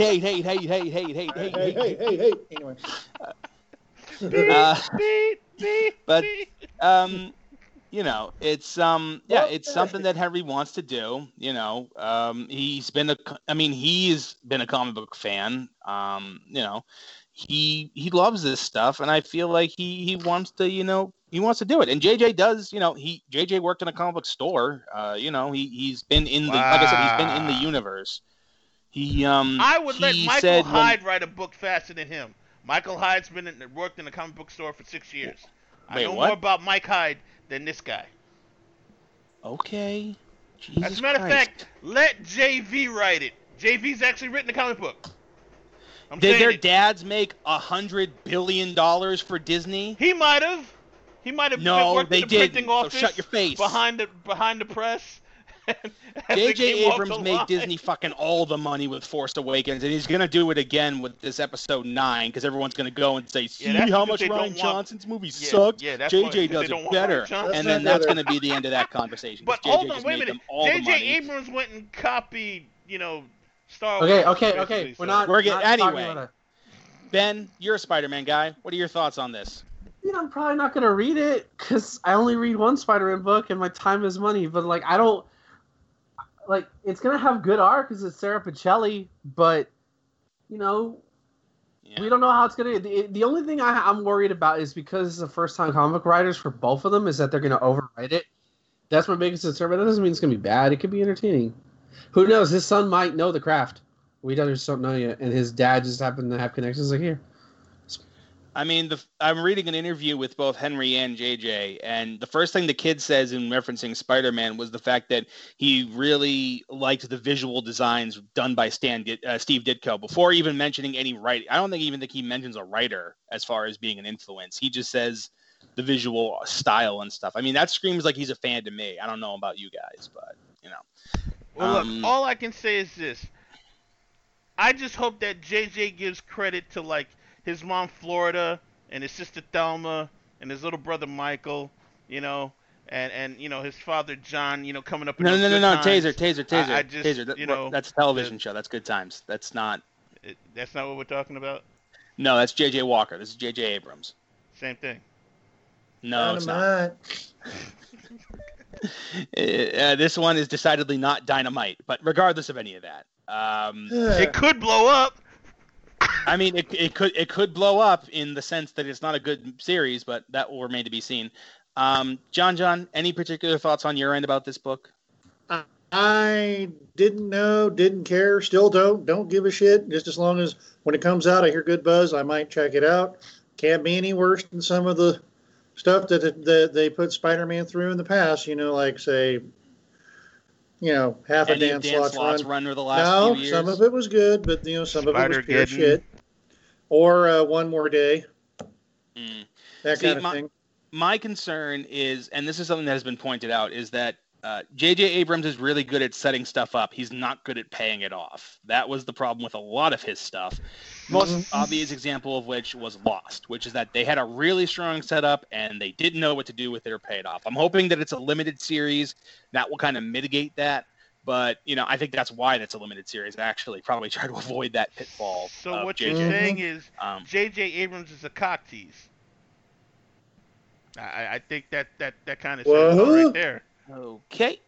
Speaker 3: Anyway.
Speaker 1: But it's it's something that Henry wants to do. He's been a comic book fan. He loves this stuff, and I feel like he wants to he wants to do it. And JJ does. JJ worked in a comic book store. He's been in the like I said, he's been in the universe.
Speaker 4: I would let Michael Hyde write a book faster than him. Michael Hyde's worked in a comic book store for 6 years. I know more about Mike Hyde than this guy.
Speaker 1: Okay. Jesus
Speaker 4: As a matter of fact, let JV write it. JV's actually written a comic book.
Speaker 1: Did their dads make $100 billion for Disney?
Speaker 4: He might have.
Speaker 1: No,
Speaker 4: worked
Speaker 1: they
Speaker 4: in the
Speaker 1: didn't.
Speaker 4: printing office
Speaker 1: So shut your face.
Speaker 4: Behind the press.
Speaker 1: J.J. Abrams made Disney fucking all the money with Force Awakens, and he's going to do it again with this episode 9, because everyone's going to go and say, see how much Rian Johnson's movie sucked? J.J. does it better. And then that's going to be the end of that conversation.
Speaker 4: But hold on, wait a minute. J.J. Abrams went and copied, Star Wars.
Speaker 5: Okay.
Speaker 1: Anyway, Ben, you're a Spider-Man guy. What are your thoughts on this?
Speaker 5: I'm probably not going to read it, because I only read one Spider-Man book, and my time is money. But, I don't... it's going to have good art because it's Sarah Pichelli, but, we don't know how it's going to... The only thing I'm worried about is because it's the first-time comic writers for both of them is that they're going to overwrite it. That's my biggest concern, but that doesn't mean it's going to be bad. It could be entertaining. Who knows? His son might know the craft. We just don't know yet, and his dad just happened to have connections here.
Speaker 1: I mean, I'm reading an interview with both Henry and JJ, and the first thing the kid says in referencing Spider-Man was the fact that he really liked the visual designs done by Steve Ditko before even mentioning any writing. I don't even think he mentions a writer as far as being an influence. He just says the visual style and stuff. I mean, that screams like he's a fan to me. I don't know about you guys, but,
Speaker 4: Well, look, all I can say is this. I just hope that JJ gives credit to like his mom Florida and his sister Thelma and his little brother Michael, you know, and you know his father John, you know, coming up in
Speaker 1: No,
Speaker 4: those
Speaker 1: no, no,
Speaker 4: good
Speaker 1: no,
Speaker 4: times.
Speaker 1: Taser.
Speaker 4: I just,
Speaker 1: Taser.
Speaker 4: you know,
Speaker 1: That's a television show. That's Good Times. That's not.
Speaker 4: That's not what we're talking about.
Speaker 1: No, that's J.J. Walker. This is J.J. Abrams.
Speaker 4: Same thing.
Speaker 1: No, it's not.
Speaker 3: Dynamite.
Speaker 1: This one is decidedly not Dynamite, but regardless of any of that,
Speaker 4: It could blow up.
Speaker 1: I mean, it could blow up in the sense that it's not a good series, but that will remain to be seen. John, any particular thoughts on your end about this book?
Speaker 3: I didn't know, didn't care, still don't give a shit. Just as long as when it comes out, I hear good buzz, I might check it out. Can't be any worse than some of the stuff that they put Spider-Man through in the past. You know, like say, you know, half
Speaker 1: Any
Speaker 3: a Dan Slott's run.
Speaker 1: or the last few years?
Speaker 3: Some of it was good, but you know, some of it was pure
Speaker 4: Spider-Geddon.
Speaker 3: shit. Or One More Day, that
Speaker 1: See,
Speaker 3: kind of thing.
Speaker 1: My concern is, and this is something that has been pointed out, is that J.J. Abrams is really good at setting stuff up. He's not good at paying it off. That was the problem with a lot of his stuff. Most obvious example of which was Lost, which is that they had a really strong setup and they didn't know what to do with it or pay it off. I'm hoping that it's a limited series that will kind of mitigate that. But, you know, I think that's why it's a limited series. I actually probably try to avoid that pitfall.
Speaker 4: So what
Speaker 1: JJ.
Speaker 4: you're saying is
Speaker 1: J.J.
Speaker 4: J.J. Abrams is a cock tease. I think that kind of says it all right there.
Speaker 1: Okay.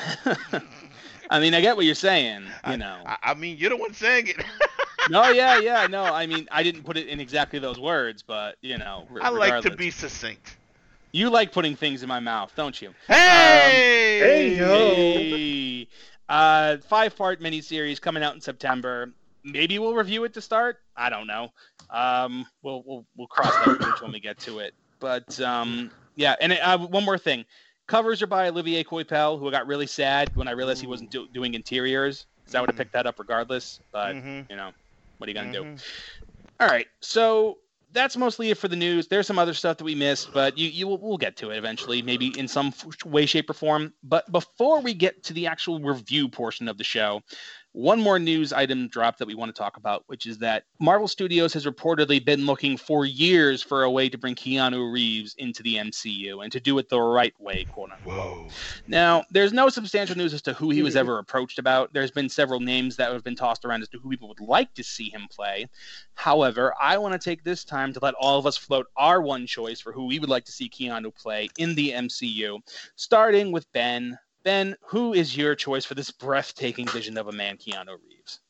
Speaker 1: I mean, I get what you're saying, you know.
Speaker 4: I mean, you're the one saying it.
Speaker 1: No, yeah, no. I mean, I didn't put it in exactly those words, but, you know,
Speaker 4: I like to
Speaker 1: regardless.
Speaker 4: be succinct.
Speaker 1: You like putting things in my mouth, don't you?
Speaker 4: Hey!
Speaker 3: Hey, yo.
Speaker 1: Hey! 5-part miniseries coming out in September. Maybe we'll review it to start. I don't know. We'll cross that bridge when we get to it. But yeah, and one more thing. Covers are by Olivier Coipel, who got really sad when I realized he wasn't doing interiors, because I would have picked that up regardless. But, you know, what are you going to do? All right, so that's mostly it for the news. There's some other stuff that we missed, but we'll get to it eventually, maybe in some way, shape, or form. But before we get to the actual review portion of the show, one more news item dropped that we want to talk about, which is that Marvel Studios has reportedly been looking for years for a way to bring Keanu Reeves into the MCU and to do it the right way, quote unquote.
Speaker 4: Whoa.
Speaker 1: Now, there's no substantial news as to who he was ever approached about. There's been several names that have been tossed around as to who people would like to see him play. However, I want to take this time to let all of us float our one choice for who we would like to see Keanu play in the MCU, starting with Ben. Ben, who is your choice for this breathtaking vision of a man, Keanu Reeves?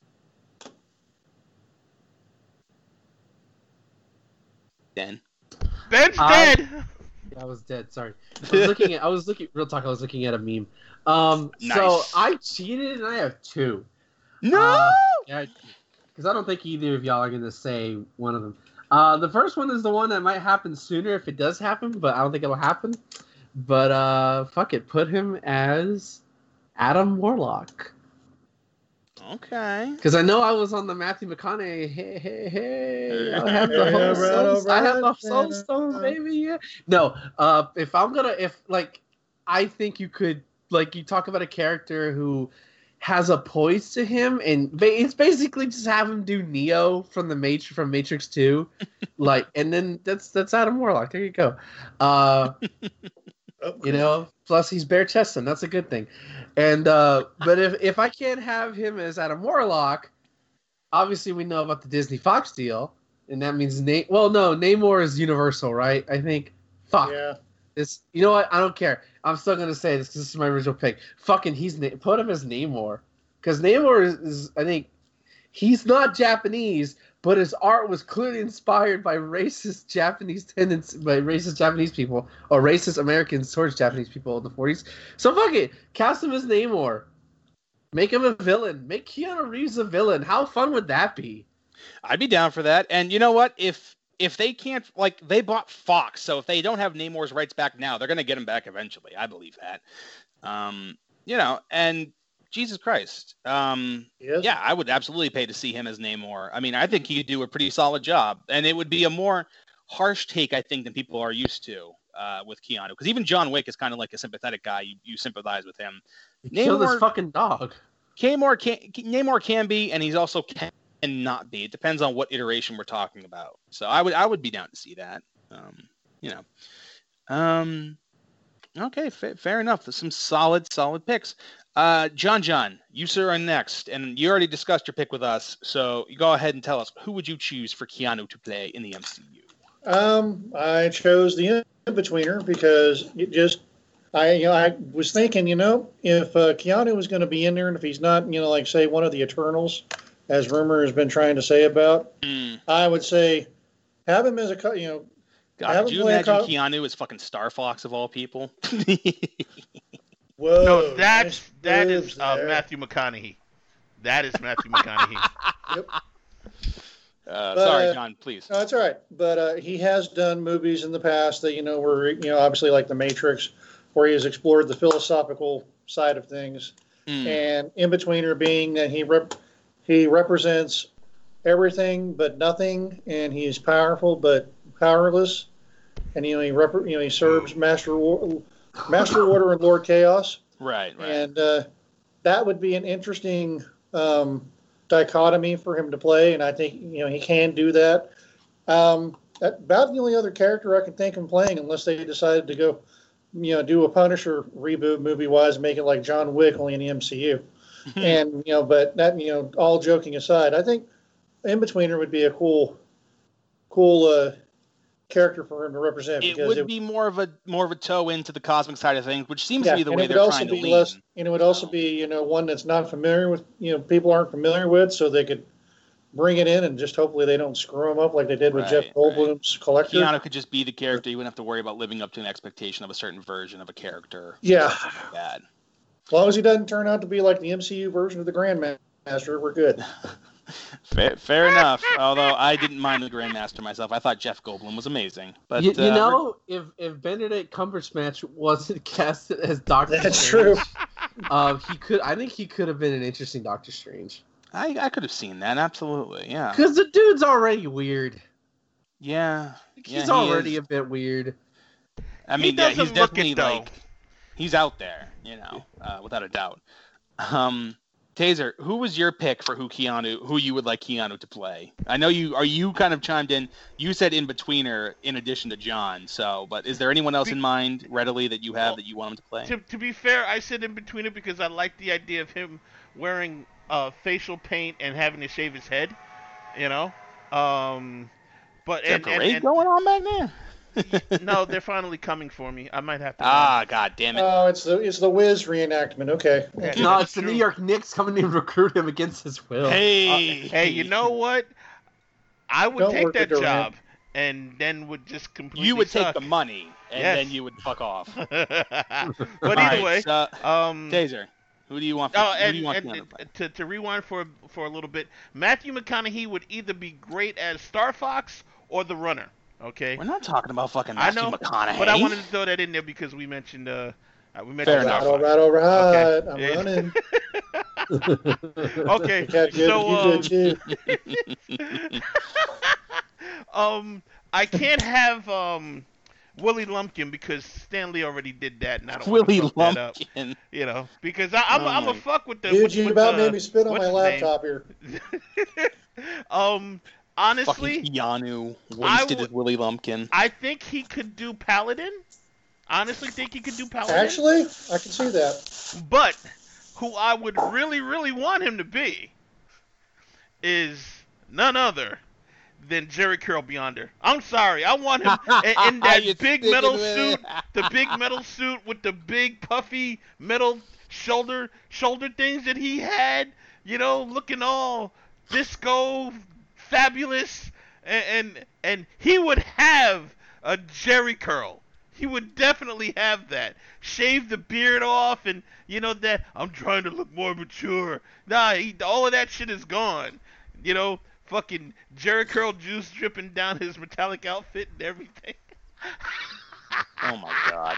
Speaker 1: Ben?
Speaker 4: Ben's dead!
Speaker 5: I was dead. Sorry. I was looking at a meme. So
Speaker 1: Nice.
Speaker 5: I cheated and I have two.
Speaker 1: No!
Speaker 5: Yeah, because I don't think either of y'all are gonna say one of them. The first one is the one that might happen sooner if it does happen, but I don't think it'll happen. But fuck it, put him as Adam Warlock.
Speaker 1: Okay.
Speaker 5: Because I know I was on the Matthew McConaughey. Hey, I have the
Speaker 3: Hey,
Speaker 5: whole
Speaker 3: right,
Speaker 5: soul. I have the
Speaker 3: right,
Speaker 5: soul stone, baby. Yeah. No, I think you could, like, you talk about a character who has a poise to him, and it's basically just have him do Neo from Matrix 2, like, and then that's Adam Warlock. There you go. You know, plus he's bare chested. That's a good thing. And but if I can't have him as Adam Warlock, obviously we know about the Disney Fox deal, and that means Namor is Universal, right? I think. Fuck.
Speaker 3: Yeah.
Speaker 5: This. You know what? I don't care. I'm still gonna say this because this is my original pick. Fucking, put him as Namor, because Namor is I think he's not Japanese, but his art was clearly inspired by racist Japanese people, or racist Americans towards Japanese people in the 40s. So fuck it. Cast him as Namor. Make him a villain. Make Keanu Reeves a villain. How fun would that be?
Speaker 1: I'd be down for that. And you know what? If they can't, like, they bought Fox, so if they don't have Namor's rights back now, they're going to get him back eventually. I believe that. You know, and Jesus Christ.
Speaker 3: Yes.
Speaker 1: Yeah, I would absolutely pay to see him as Namor. I mean, I think he could do a pretty solid job. And it would be a more harsh take, I think, than people are used to with Keanu. Because even John Wick is kind of like a sympathetic guy. You sympathize with him.
Speaker 5: Kill this fucking dog.
Speaker 1: Namor can be, and he's also not be. It depends on what iteration we're talking about. So I would be down to see that. You know. Okay, fair enough. There's some solid picks. John, you sir are next, and you already discussed your pick with us. So you go ahead and tell us, who would you choose for Keanu to play in the MCU?
Speaker 3: I chose the In-Betweener because I was thinking, if Keanu was going to be in there, and if he's not, like say one of the Eternals, as rumor has been trying to say about, I would say have him as a,
Speaker 1: God, could you imagine Keanu as fucking Star Fox of all people?
Speaker 3: Whoa,
Speaker 4: No, that
Speaker 3: nice
Speaker 4: is Matthew McConaughey. That is Matthew McConaughey.
Speaker 3: Yep.
Speaker 1: Sorry, John, please.
Speaker 3: No, that's all right. But he has done movies in the past that, were, obviously like The Matrix, where he has explored the philosophical side of things. And In-Betweener being that he represents everything but nothing, and he is powerful but powerless. And, he serves Master Order and Lord Chaos.
Speaker 1: Right.
Speaker 3: And that would be an interesting dichotomy for him to play, and I think he can do that. About the only other character I can think of playing, unless they decided to go, do a Punisher reboot movie-wise, make it like John Wick only in the MCU. And but that all joking aside, I think In-Betweener would be a cool character for him to represent.
Speaker 1: It would be more of a toe into the cosmic side of things, which seems to be the way
Speaker 3: they're
Speaker 1: trying to lean.
Speaker 3: And it would also be one that's not familiar with, people aren't familiar with, so they could bring it in and just hopefully they don't screw him up like they did with Jeff Goldblum's Collector.
Speaker 1: Keanu could just be the character. You wouldn't have to worry about living up to an expectation of a certain version of a character.
Speaker 3: Yeah.
Speaker 1: Bad.
Speaker 3: As long as he doesn't turn out to be like the MCU version of the Grandmaster, we're good.
Speaker 1: Fair enough. Although I didn't mind the Grandmaster myself, I thought Jeff Goldblum was amazing. But
Speaker 5: if Benedict Cumberbatch wasn't casted as Doctor
Speaker 3: That's
Speaker 5: Strange,
Speaker 3: true.
Speaker 5: I think he could have been an interesting Doctor Strange.
Speaker 1: I could have seen that, absolutely, yeah.
Speaker 5: Because the dude's already weird.
Speaker 1: Yeah.
Speaker 5: He's already a bit weird.
Speaker 1: I mean, he's definitely he's out there, without a doubt. Taser, who was your pick for who you would like Keanu to play? I know you kind of chimed in. You said In-Betweener in addition to John. But is there anyone else in mind readily that you have that you want him to play?
Speaker 4: To be fair, I said In-Betweener because I like the idea of him wearing facial paint and having to shave his head. But
Speaker 1: is there a parade going on back there?
Speaker 4: No, they're finally coming for me. I might have to.
Speaker 1: God damn it!
Speaker 3: Oh, it's the Wiz reenactment. Okay.
Speaker 5: No, it's the New York Knicks coming to recruit him against his will.
Speaker 4: Hey, you know what? I would take that job, and then would just completely.
Speaker 1: You would
Speaker 4: suck.
Speaker 1: take the money, and then you would fuck off.
Speaker 4: But either way,
Speaker 1: Taser, who do you want?
Speaker 4: To rewind for a little bit, Matthew McConaughey would either be great as Star Fox or the Runner. Okay.
Speaker 1: We're not talking about fucking Matthew McConaughey.
Speaker 4: But I wanted to throw that in there because we mentioned
Speaker 1: Fair enough.
Speaker 3: All right.
Speaker 4: Okay.
Speaker 3: I'm running.
Speaker 4: Okay. I can't have Willie Lumpkin because Stanley already did that, and I don't want to fuck that up. Because I'm a fuck with the.
Speaker 3: Dude, you about made me spit on my laptop here.
Speaker 4: Honestly,
Speaker 1: Keanu wasted as Willie Lumpkin.
Speaker 4: I think he could do Paladin. Honestly, think he could do Paladin.
Speaker 3: Actually, I can see that.
Speaker 4: But who I would really, really want him to be is none other than Jerry Curl Beyonder. I'm sorry, I want him in that big metal suit, the big metal suit with the big puffy metal shoulder things that he had. Looking all disco. Fabulous, and he would have a Jerry curl. He would definitely have that. Shave the beard off, and that I'm trying to look more mature. Nah, all of that shit is gone. Fucking Jerry curl juice dripping down his metallic outfit and everything.
Speaker 1: Oh my god.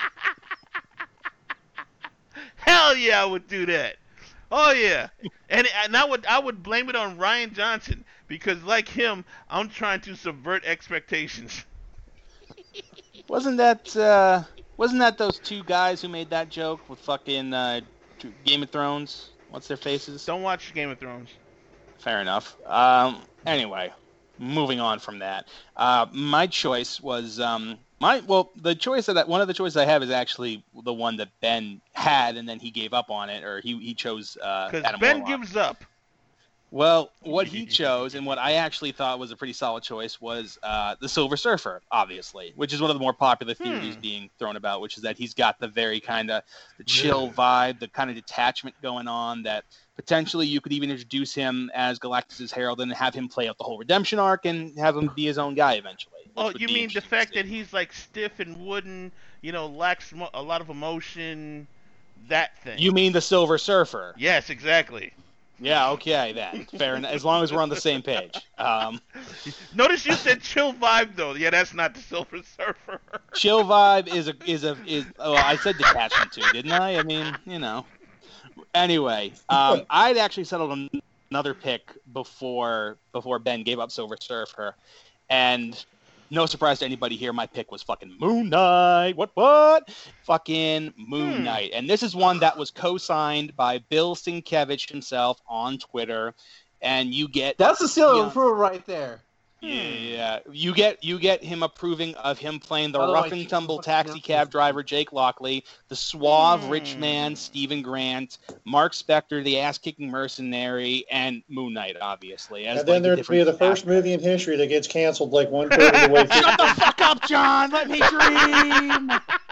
Speaker 4: Hell yeah, I would do that. Oh yeah, and I would blame it on Rian Johnson because like him, I'm trying to subvert expectations.
Speaker 1: Wasn't that those two guys who made that joke with fucking Game of Thrones? What's their faces?
Speaker 4: Don't watch Game of Thrones.
Speaker 1: fair enough. Anyway, moving on from that. My choice was one of the choices I have is actually the one that Ben had, and then he gave up on it, or he chose
Speaker 4: Because
Speaker 1: Adam
Speaker 4: Ben
Speaker 1: Warlock.
Speaker 4: gives up.
Speaker 1: Well, what he chose, and what I actually thought was a pretty solid choice, was the Silver Surfer, obviously, which is one of the more popular theories being thrown about, which is that he's got the very kind of chill vibe, the kind of detachment going on that potentially you could even introduce him as Galactus' herald and have him play out the whole redemption arc and have him be his own guy eventually.
Speaker 4: Oh, you mean the fact that he's like stiff and wooden, lacks a lot of emotion, that thing?
Speaker 1: You mean the Silver Surfer?
Speaker 4: Yes, exactly.
Speaker 1: Yeah, okay then. Fair enough. As long as we're on the same page.
Speaker 4: Notice you said chill vibe though. Yeah, that's not the Silver Surfer.
Speaker 1: Chill vibe is I said detachment too, didn't I? I mean, Anyway, I'd actually settled on another pick before Ben gave up Silver Surfer, and no surprise to anybody here, my pick was fucking Moon Knight. What? Fucking Moon Knight. And this is one that was co-signed by Bill Sienkiewicz himself on Twitter, and you get
Speaker 5: That's a seal of approval right there.
Speaker 1: Yeah, you get him approving of him playing the rough and tumble taxi cab driver Jake Lockley, the suave rich man Stephen Grant, Mark Spector, the ass-kicking mercenary, and Moon Knight, obviously.
Speaker 3: And then there'd be the first movie in history that gets canceled like 1/3 of the way through.
Speaker 1: Shut the fuck up, John! Let me dream!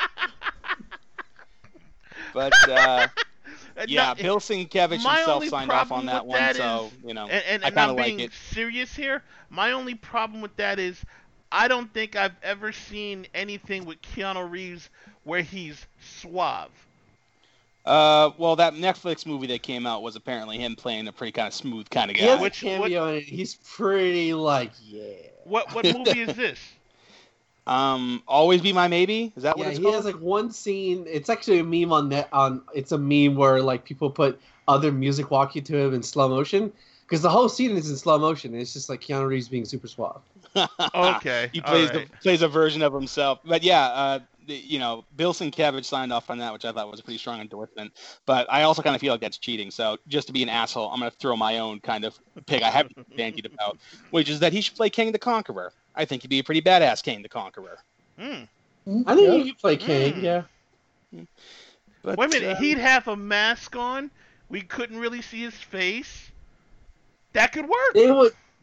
Speaker 1: But, yeah, Bill Sienkiewicz himself signed off on that one, so,
Speaker 4: and
Speaker 1: I kind of like
Speaker 4: being
Speaker 1: it.
Speaker 4: serious here, my only problem with that is I don't think I've ever seen anything with Keanu Reeves where he's suave.
Speaker 1: Well, that Netflix movie that came out was apparently him playing a pretty kind of smooth kind of guy.
Speaker 5: He has a cameo in it. He's pretty
Speaker 4: What movie is this?
Speaker 1: Always Be My Maybe? Is that what it's called?
Speaker 5: He has like one scene. It's actually a meme it's a meme where like people put other music walking to him in slow motion because the whole scene is in slow motion. And it's just like Keanu Reeves being super suave.
Speaker 4: Okay.
Speaker 1: He plays a version of himself. But yeah, Bill Sienkiewicz signed off on that, which I thought was a pretty strong endorsement. But I also kind of feel like that's cheating. So just to be an asshole, I'm going to throw my own kind of pick I haven't bandied about, which is that he should play King the Conqueror. I think he'd be a pretty badass King the Conqueror.
Speaker 5: I think he could play King, yeah.
Speaker 1: But,
Speaker 4: wait a minute, he'd have a mask on. We couldn't really see his face. That could work.
Speaker 5: They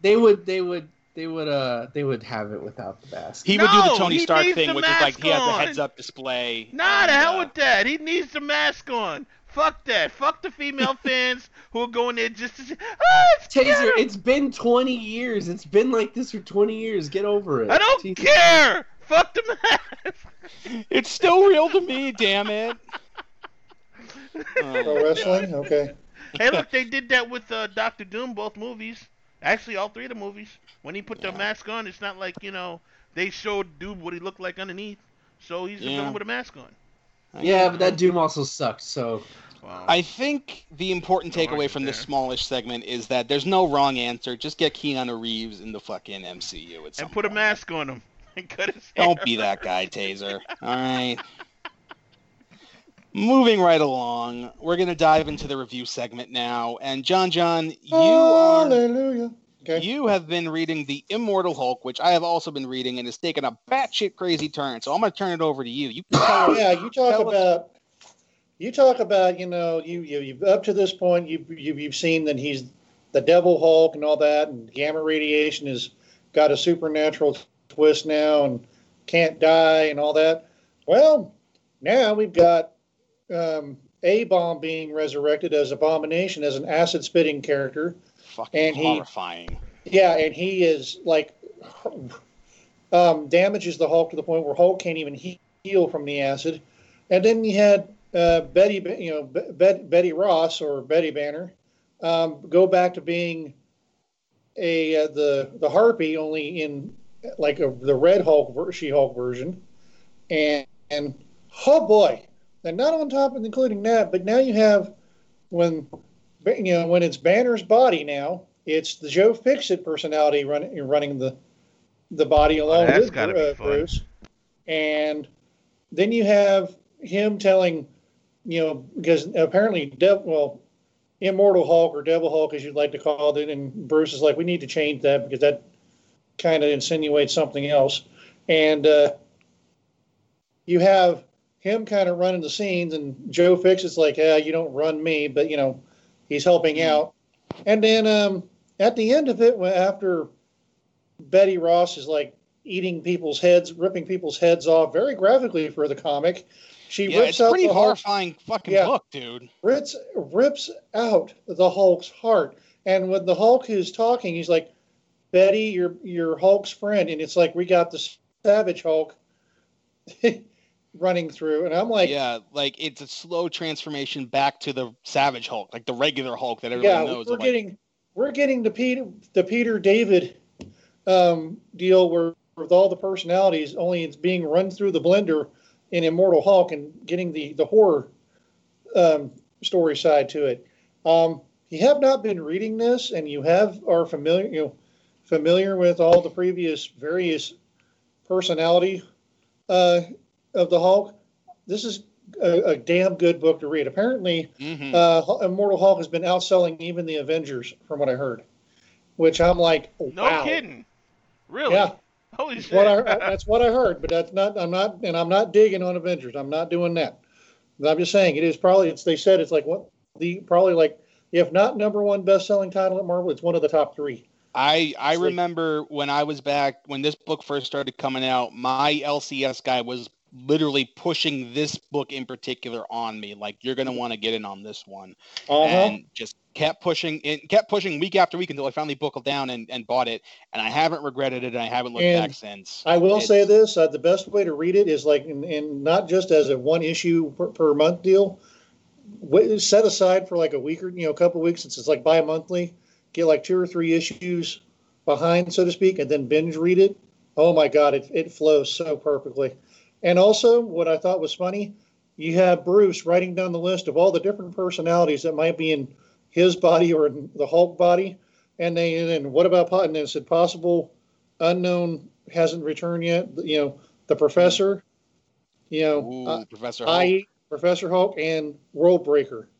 Speaker 5: would have it without the mask.
Speaker 1: He would do the Tony Stark thing, which is like he has a heads-up display.
Speaker 4: Nah, the hell with that. He needs the mask on. Fuck that. Fuck the female fans who are going there just to say, it's
Speaker 5: Taser, it's been 20 years. It's been like this for 20 years. Get over it.
Speaker 4: I don't care. Fuck the mask.
Speaker 1: It's still real to me, damn it.
Speaker 3: Pro wrestling? Okay.
Speaker 4: Hey, look, they did that with Doctor Doom, both movies. Actually, all three of the movies. When he put the mask on, it's not like, they showed Doom what he looked like underneath. So he's a villain with a mask on.
Speaker 5: Yeah, but that Doom also sucked, so...
Speaker 4: Wow.
Speaker 1: I think the important takeaway from this smallish segment is that there's no wrong answer. Just get Keanu Reeves in the fucking MCU.
Speaker 4: And put a mask on him. And cut his hair.
Speaker 1: Don't be that guy, Taser. All right. Moving right along, we're going to dive into the review segment now. And John,
Speaker 3: Hallelujah. Okay.
Speaker 1: You have been reading The Immortal Hulk, which I have also been reading, and it's taken a batshit crazy turn. So I'm going to turn it over to you. You
Speaker 3: talk about, you've up to this point, you've seen that he's the Devil Hulk and all that, and gamma radiation has got a supernatural twist now and can't die and all that. Well, now we've got A-Bomb being resurrected as Abomination, as an acid-spitting character.
Speaker 1: Fucking horrifying.
Speaker 3: And he is like damages the Hulk to the point where Hulk can't even heal from the acid. And then you had Betty Ross or Betty Banner go back to being the Harpy, only in like the Red Hulk, She-Hulk version. And oh boy, and not on top of including that, but now you have when it's Banner's body now, it's the Joe Fixit personality running the body along with Bruce. And then you have him telling, because apparently Immortal Hulk or Devil Hulk, as you'd like to call it, and Bruce is like, we need to change that because that kind of insinuates something else. And you have him kind of running the scenes, and Joe Fix is like, you don't run me, but, he's helping out. And then at the end of it, after Betty Ross is like eating people's heads, ripping people's heads off very graphically for the comic, she rips out
Speaker 1: pretty
Speaker 3: the
Speaker 1: horrifying fucking book, dude.
Speaker 3: Rips out the Hulk's heart. And when the Hulk is talking, he's like, Betty, you're Hulk's friend. And it's like, we got the Savage Hulk running through. And I'm like,
Speaker 1: yeah, like it's a slow transformation back to the Savage Hulk, like the regular Hulk that everybody knows.
Speaker 3: We're getting the Peter David deal where with all the personalities, only it's being run through the blender in Immortal Hulk and getting the horror story side to it. You have not been reading this, and you are familiar with all the previous various personality of the Hulk. This is a damn good book to read. Apparently, Immortal Hulk has been outselling even the Avengers, from what I heard. Which I'm like, wow.
Speaker 4: No kidding. Really?
Speaker 3: Yeah.
Speaker 4: Holy shit.
Speaker 3: That's what I heard, but I'm not digging on Avengers. I'm not doing that. But I'm just saying it is probably, they said it's like probably like, if not number one best-selling title at Marvel, it's one of the top three.
Speaker 1: I remember when I was back, when this book first started coming out, my LCS guy was literally pushing this book in particular on me, like, you're going to want to get in on this one. And just kept pushing week after week until I finally buckled down and bought it. And I haven't regretted it, and I haven't looked back since.
Speaker 3: I will say this, the best way to read it is like, in not just as a one issue per month deal, set aside for like a week or a couple of weeks, since it's like bi-monthly, get like 2 or 3 issues behind, so to speak, and then binge read it. Oh my God, it flows so perfectly. And also, what I thought was funny, you have Bruce writing down the list of all the different personalities that might be in his body or in the Hulk body. And then what about, and then it said possible unknown hasn't returned yet. The Professor,
Speaker 1: Professor Hulk.
Speaker 3: Professor Hulk and World Breaker.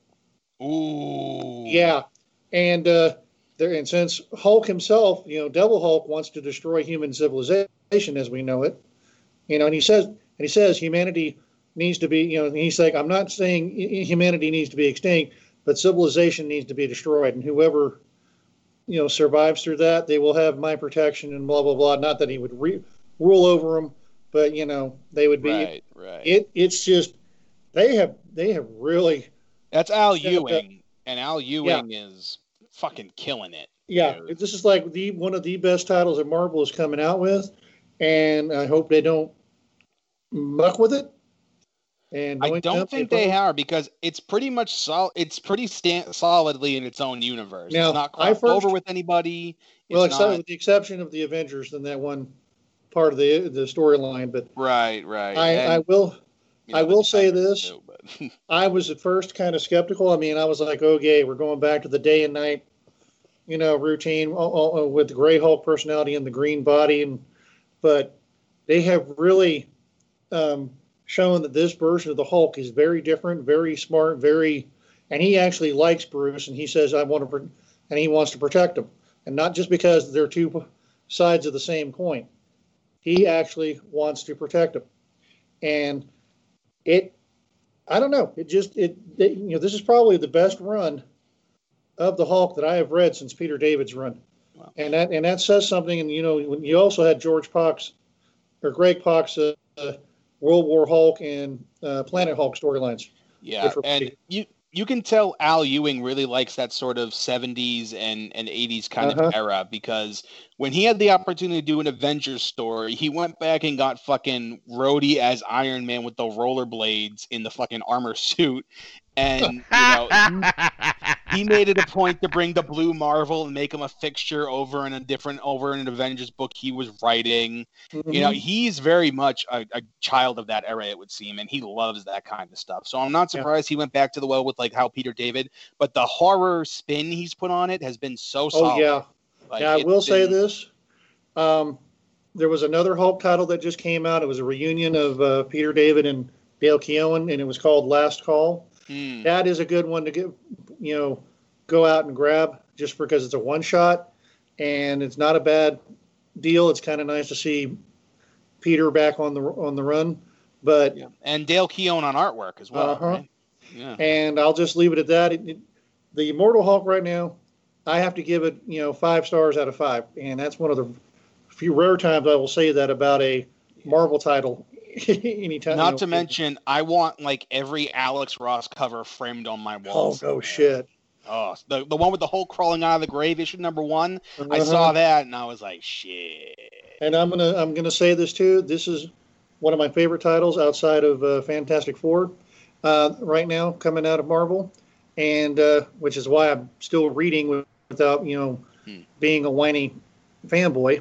Speaker 1: Ooh.
Speaker 3: Yeah. And and since Hulk himself, Devil Hulk wants to destroy human civilization as we know it, and he says humanity needs to be, he's like, I'm not saying humanity needs to be extinct, but civilization needs to be destroyed, and whoever, survives through that, they will have my protection and blah blah blah. Not that he would rule over them, but they would be.
Speaker 1: Right.
Speaker 3: It's just they have really.
Speaker 1: That's Al Ewing, and Al Ewing is fucking killing it.
Speaker 3: Yeah, this is like one of the best titles that Marvel is coming out with, and I hope they don't muck with it. And
Speaker 1: I don't think they are, because it's pretty much it's pretty solidly in its own universe.
Speaker 3: Now,
Speaker 1: it's not crossed over with anybody.
Speaker 3: With the exception of the Avengers and that one part of the storyline, but
Speaker 1: right.
Speaker 3: I will say this. Too, I was at first kind of skeptical. I mean, I was like, okay, we're going back to the day and night, routine with the Gray Hulk personality and the green body, but they have really shown that this version of the Hulk is very different, very smart, and he actually likes Bruce, and he says, and he wants to protect him, and not just because they're two sides of the same coin. He actually wants to protect him, and I don't know. This is probably the best run of the Hulk that I have read since Peter David's run. Wow. And that says something. And, when you also had Greg Pak's World War Hulk and Planet Hulk storylines.
Speaker 1: Yeah. And you can tell Al Ewing really likes that sort of 70s and 80s kind of era, because when he had the opportunity to do an Avengers story, he went back and got fucking Rhodey as Iron Man with the rollerblades in the fucking armor suit. And, he made it a point to bring the Blue Marvel and make him a fixture over in an Avengers book he was writing. Mm-hmm. He's very much a child of that era, it would seem, and he loves that kind of stuff. So I'm not surprised he went back to the well with like how Peter David, but the horror spin he's put on it has been so solid.
Speaker 3: Oh yeah. I will say this. There was another Hulk title that just came out. It was a reunion of Peter David and Dale Keown, and it was called Last Call. That is a good one to get, go out and grab just because it's a one shot, and it's not a bad deal. It's kind of nice to see Peter back on the run, but
Speaker 1: and Dale Keown on artwork as well. Right?
Speaker 3: Yeah. And I'll just leave it at that. The Immortal Hulk right now, I have to give it 5 stars out of 5, and that's one of the few rare times I will say that about a Marvel title. Anytime.
Speaker 1: Not to mention, I want like every Alex Ross cover framed on my walls.
Speaker 3: Oh, no shit.
Speaker 1: Oh, the one with the Hulk crawling out of the grave, issue number 1. I saw that and I was like, shit.
Speaker 3: And I'm gonna say this too. This is one of my favorite titles outside of Fantastic Four right now, coming out of Marvel, and which is why I'm still reading without being a whiny fanboy.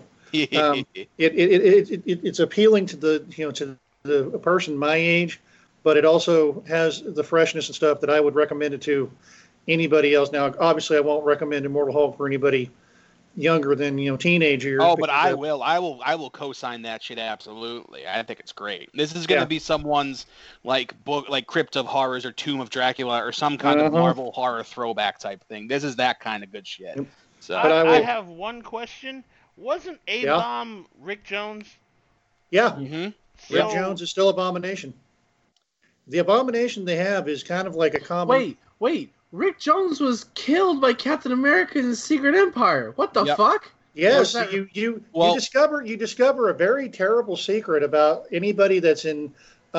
Speaker 3: It's appealing to the person my age, but it also has the freshness and stuff that I would recommend it to anybody else. Now, obviously, I won't recommend Immortal Hulk for anybody younger than teenage years.
Speaker 1: Oh, but I will co-sign that shit absolutely. I think it's great. This is going to be someone's book, like Crypt of Horrors or Tomb of Dracula or some kind of Marvel horror throwback type thing. This is that kind of good shit. So
Speaker 4: I have one question. Wasn't A-Bomb Rick Jones?
Speaker 3: Yeah. Mm-hmm. Rick Jones is still Abomination. The Abomination they have is kind of like a common...
Speaker 5: Wait. Rick Jones was killed by Captain America in the Secret Empire. What the fuck?
Speaker 3: Yes, you discover a very terrible secret about anybody that's in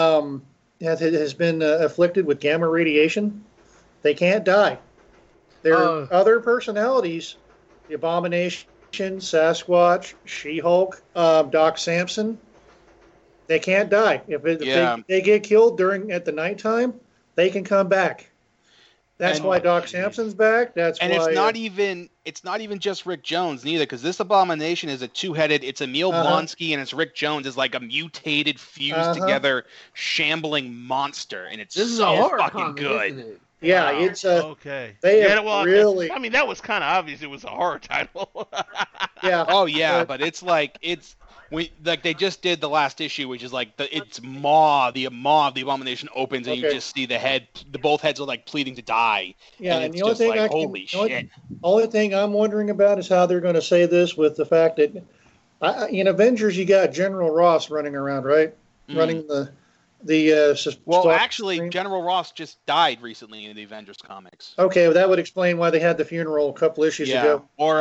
Speaker 3: has been afflicted with gamma radiation. They can't die. There are other personalities, the Abomination, Sasquatch, She-Hulk, Doc Samson. They can't die. If they get killed at the nighttime, they can come back. That's why Doc Samson's back. That's
Speaker 1: and
Speaker 3: why
Speaker 1: it's not even just Rick Jones neither, because this Abomination is a two-headed. It's Emil Blonsky and it's Rick Jones is like a mutated, fused together, shambling monster, and it's so fucking good.
Speaker 5: Isn't it?
Speaker 3: Yeah, it's
Speaker 4: okay.
Speaker 3: Really.
Speaker 4: I mean, that was kind of obvious. It was a horror title.
Speaker 3: Yeah.
Speaker 1: Oh yeah, but it's like they just did the last issue, which is like the maw of the Abomination opens and you just see both heads are like pleading to die.
Speaker 3: Yeah,
Speaker 1: and the only thing holy shit.
Speaker 3: Only thing I'm wondering about is how they're going to say this with the fact that in Avengers you got General Ross running around, right? Running the
Speaker 1: actually, screen. General Ross just died recently in the Avengers comics.
Speaker 3: Okay, well, that would explain why they had the funeral a couple issues ago.
Speaker 1: Or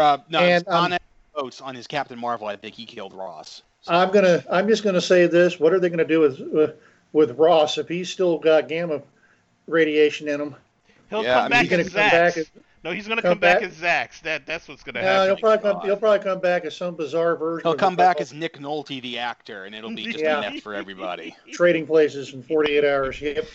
Speaker 1: on his Captain Marvel, I think he killed Ross. So.
Speaker 3: I'm just gonna say this: what are they gonna do with Ross if he's still got gamma radiation in him?
Speaker 4: He'll come back as Zax. No, he's gonna come back as Zax. That's what's gonna happen.
Speaker 3: He'll probably come back as some bizarre version.
Speaker 1: He'll come back as Nick Nolte, the actor, and it'll be just inept for everybody.
Speaker 3: Trading places in 48 hours. Yep.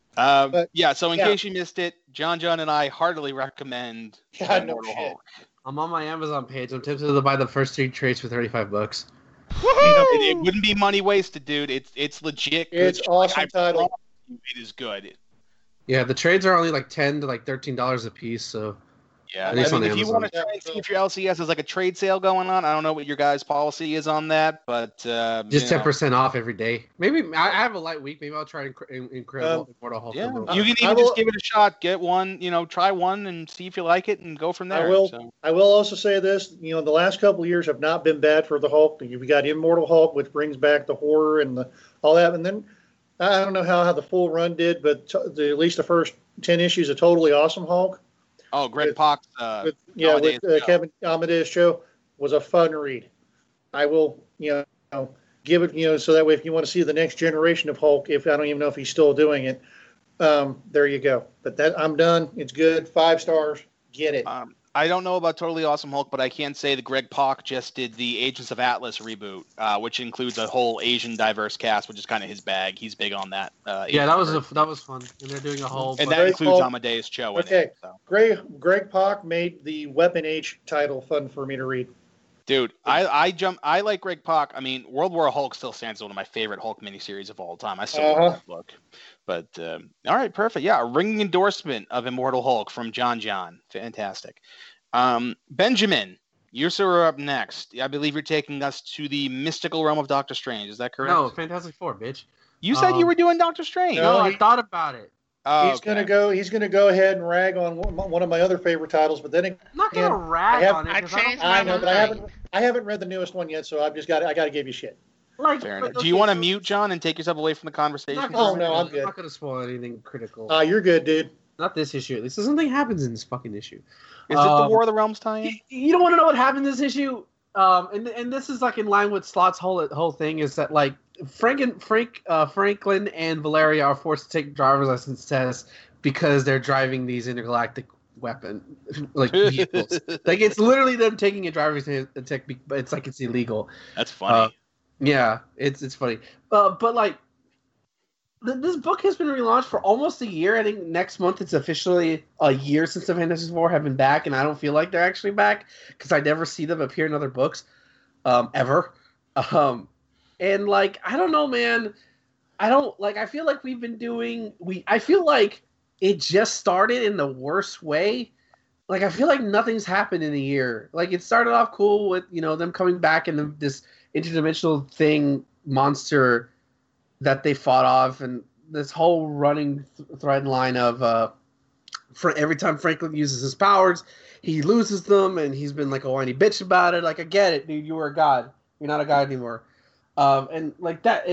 Speaker 1: So in case you missed it, John and I heartily recommend Immortal Hulk.
Speaker 5: I'm on my Amazon page. I'm tempted to buy the first 3 trades for $35.
Speaker 1: It wouldn't be money wasted, dude. It's legit.
Speaker 3: It's awesome title.
Speaker 1: It is good.
Speaker 5: Yeah, the trades are only like $10 to like $13 a piece. So
Speaker 1: yeah, if you want to try and see if your LCS has like a trade sale going on, I don't know what your guys' policy is on that, but
Speaker 5: just 10% off every day. Maybe I have a light week. Maybe I'll try Incredible Immortal Hulk.
Speaker 1: Yeah, you can even just give it a shot. Get one, try one and see if you like it, and go from there.
Speaker 3: I will also say this: the last couple of years have not been bad for the Hulk. You've got Immortal Hulk, which brings back the horror and all that, and then I don't know how the full run did, but at least the first 10 issues of Totally Awesome Hulk.
Speaker 1: Oh, Greg Pak.
Speaker 3: With Kevin Amadeus show was a fun read. I will, give it, so that way if you want to see the next generation of Hulk, if I don't even know if he's still doing it, there you go. But I'm done. It's good. 5 stars. Get it.
Speaker 1: I don't know about Totally Awesome Hulk, but I can say that Greg Pak just did the Agents of Atlas reboot, which includes a whole Asian diverse cast, which is kind of his bag. He's big on that.
Speaker 5: That was fun, and they're doing a whole.
Speaker 1: And that includes Amadeus Cho.
Speaker 3: Okay,
Speaker 1: in it, so.
Speaker 3: Greg Pak made the Weapon H title fun for me to read.
Speaker 1: Dude, I like Greg Pak. I mean, World War Hulk still stands as one of my favorite Hulk miniseries of all time. I still love that book. But all right, perfect. Yeah, a ringing endorsement of Immortal Hulk from John. Fantastic. Benjamin, you're up next. I believe you're taking us to the mystical realm of Doctor Strange. Is that correct?
Speaker 5: No, Fantastic Four, bitch.
Speaker 1: You said you were doing Doctor Strange.
Speaker 5: No, I thought about it.
Speaker 1: Oh,
Speaker 3: He's gonna go ahead and rag on one of my other favorite titles, but then
Speaker 5: I'm not gonna rag on it.
Speaker 4: I
Speaker 5: 'cause
Speaker 4: changed
Speaker 5: don't
Speaker 4: my
Speaker 3: I know, but
Speaker 4: mind.
Speaker 3: I haven't read the newest one yet, so I got to give you shit.
Speaker 5: like.
Speaker 1: Fair
Speaker 5: but
Speaker 1: enough. Do you
Speaker 5: okay,
Speaker 1: want to
Speaker 5: so
Speaker 1: mute, John, and take yourself away from the conversation?
Speaker 5: I'm not
Speaker 3: Oh,
Speaker 5: gonna
Speaker 3: no,
Speaker 5: spoil-
Speaker 3: I'm good.
Speaker 5: I'm not gonna spoil anything critical.
Speaker 3: You're good, dude.
Speaker 5: Not this issue. At least something happens in this fucking issue.
Speaker 1: Is it the War of the Realms tie-in?
Speaker 5: You don't want to know what happened in this issue. And this is like in line with Slot's whole thing is that like Franklin and Valeria are forced to take driver's license tests because they're driving these intergalactic weapon like vehicles. Like it's literally them taking a driver's test, but it's like it's illegal.
Speaker 1: That's funny.
Speaker 5: Yeah, it's funny. But like this book has been relaunched for almost a year. I think next month it's officially a year since the Fantastic Four have been back, and I don't feel like they're actually back because I never see them appear in other books, ever. And like I don't know, man. I don't like. I feel like we've been doing. I feel like it just started in the worst way. Like I feel like nothing's happened in a year. Like it started off cool with them coming back and this interdimensional monster that they fought off, and this whole running thread line of every time Franklin uses his powers, he loses them, and he's been like a whiny bitch about it. Like I get it, dude. You were a god. You're not a god anymore. And like that,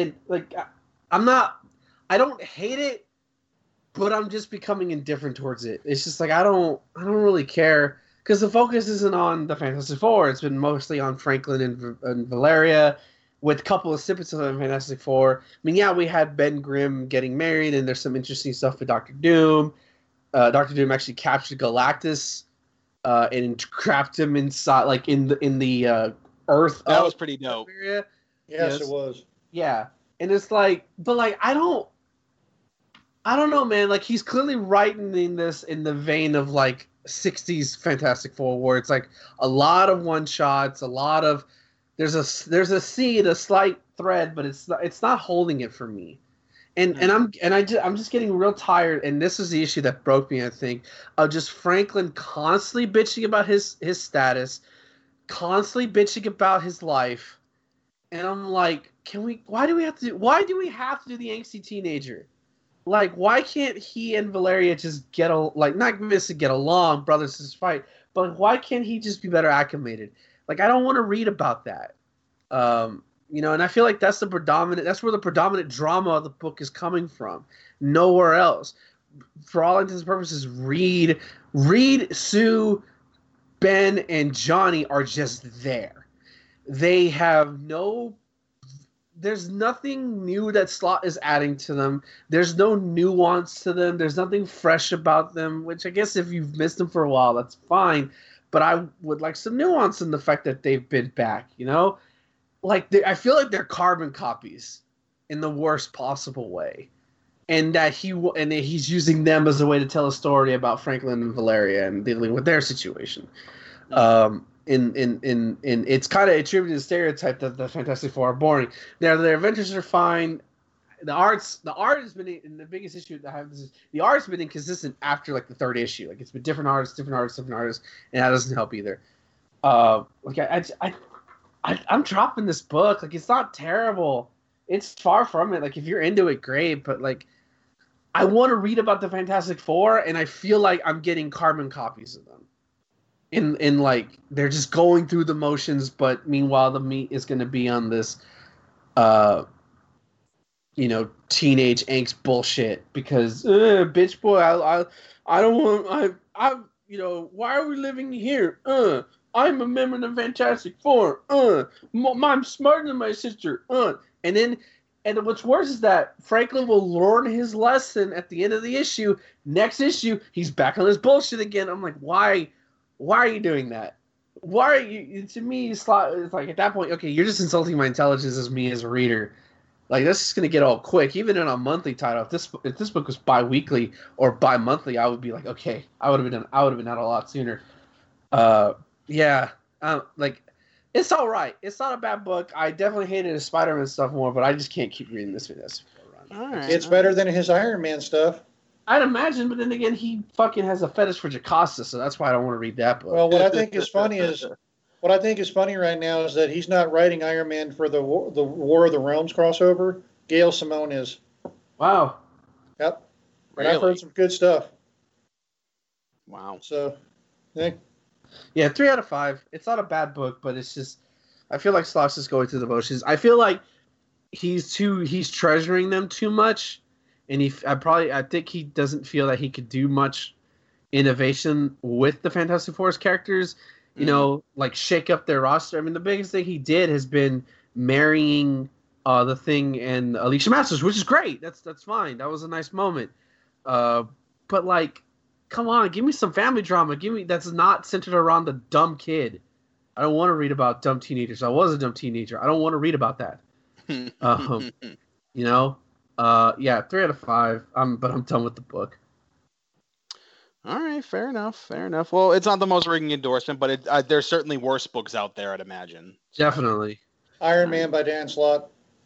Speaker 5: I don't hate it, but I'm just becoming indifferent towards it. It's just like I don't really care because the focus isn't on the Fantastic Four. It's been mostly on Franklin and Valeria, with a couple of snippets of the Fantastic Four. I mean, yeah, we had Ben Grimm getting married, and there's some interesting stuff with Doctor Doom. Doctor Doom actually captured Galactus and trapped him inside, like in the Earth.
Speaker 1: That was pretty dope.
Speaker 3: Yes, it was.
Speaker 5: Yeah, and it's like, but like I don't know, man. Like he's clearly writing this in the vein of like '60s Fantastic Four, where it's like a lot of one shots, a lot of there's a seed, a slight thread, but it's not holding it for me. And I'm just getting real tired, and this is the issue that broke me, I think, of just Franklin constantly bitching about his status, constantly bitching about his life. And I'm like, why do we have to do the angsty teenager? Like, why can't he and Valeria just not miss to get along, brothers to fight, but why can't he just be better acclimated? Like, I don't want to read about that. And I feel like that's where the predominant drama of the book is coming from. Nowhere else. For all intents and purposes, Reed, Sue, Ben, and Johnny are just there. They have there's nothing new that Slott is adding to them. There's no nuance to them. There's nothing fresh about them, which I guess if you've missed them for a while, that's fine. But I would like some nuance in the fact that they've been back, Like, I feel like they're carbon copies in the worst possible way. And that he's using them as a way to tell a story about Franklin and Valeria and dealing with their situation. It's kind of attributed to the stereotype that the Fantastic Four are boring. Now, their adventures are fine. The art has been, and the biggest issue that I have is the art's been inconsistent after like the third issue. Like it's been different artists, and that doesn't help either. I'm dropping this book. Like it's not terrible. It's far from it. Like if you're into it, great. But like, I want to read about the Fantastic Four, and I feel like I'm getting carbon copies of them. In like they're just going through the motions, but meanwhile the meat is going to be on this, teenage angst bullshit because bitch boy, I don't want why are we living here? I'm a member of the Fantastic Four. I'm smarter than my sister. And what's worse is that Franklin will learn his lesson at the end of the issue. Next issue, he's back on his bullshit again. I'm like, why are you doing that? Why are you? To me, it's like at that point, okay, you're just insulting my intelligence as me as a reader. Like that's just gonna get all quick. Even in a monthly title, if this book was bi-weekly or bi-monthly, I would be like, okay, I would have been out a lot sooner. Like it's all right. It's not a bad book. I definitely hated his Spider-Man stuff more, but I just can't keep reading this run.
Speaker 1: All right.
Speaker 3: It's better than his Iron Man stuff.
Speaker 5: I'd imagine, but then again, he fucking has a fetish for Jocasta, so that's why I don't want to read that book.
Speaker 3: Well, what I think is funny right now is that he's not writing Iron Man for the War of the Realms crossover. Gail Simone is.
Speaker 5: Wow.
Speaker 3: Yep. And I've heard some good stuff.
Speaker 1: Wow.
Speaker 3: So, yeah.
Speaker 5: Yeah, 3 out of 5. It's not a bad book, but it's just I feel like Sloss is going through the motions. I feel like he's treasuring them too much, and I think he doesn't feel that he could do much innovation with the Fantastic Four characters. You know, like shake up their roster. I mean, the biggest thing he did has been marrying the Thing and Alicia Masters, which is great. That's fine. That was a nice moment. But like, come on, give me some family drama. That's not centered around the dumb kid. I don't want to read about dumb teenagers. I was a dumb teenager. I don't want to read about that. You know, yeah, 3 out of 5. But I'm done with the book.
Speaker 1: All right, fair enough. Well, it's not the most ringing endorsement, but there's certainly worse books out there, I'd imagine.
Speaker 5: Definitely.
Speaker 3: Iron Man by Dan Slott.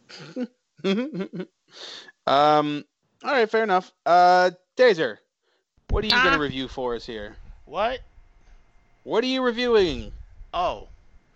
Speaker 1: All right, fair enough. Dazer, what are you going to review for us here?
Speaker 4: What?
Speaker 1: What are you reviewing?
Speaker 4: Oh.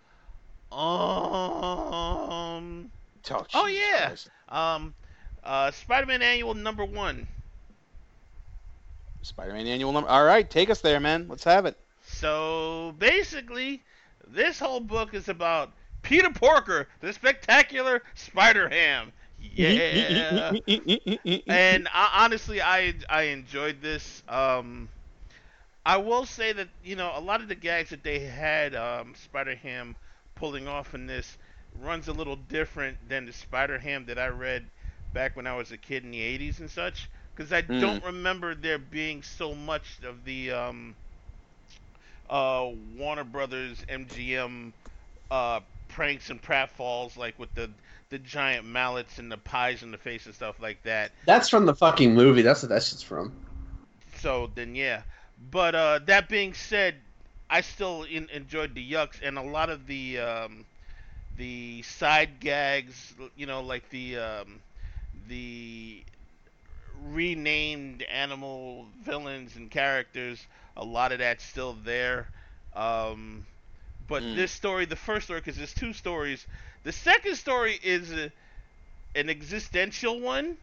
Speaker 4: Yeah. Spider-Man Annual #1.
Speaker 1: Spider-Man Annual number. All right, take us there, man. Let's have it.
Speaker 4: So basically, this whole book is about Peter Porker, the spectacular Spider-Ham. Yeah. And honestly, I enjoyed this. I will say that, you know, a lot of the gags that they had Spider-Ham pulling off in this runs a little different than the Spider-Ham that I read back when I was a kid in the 80s and such. Because I don't remember there being so much of the Warner Brothers MGM pranks and pratfalls, like with the giant mallets and the pies in the face and stuff like that.
Speaker 5: That's from the fucking movie. That's what that shit's from.
Speaker 4: So then, yeah. But that being said, I still enjoyed the yucks and a lot of the side gags. You know, like the renamed animal villains and characters. A lot of that's still there. But this story, the first story, because there's 2 stories. The second story is an existential one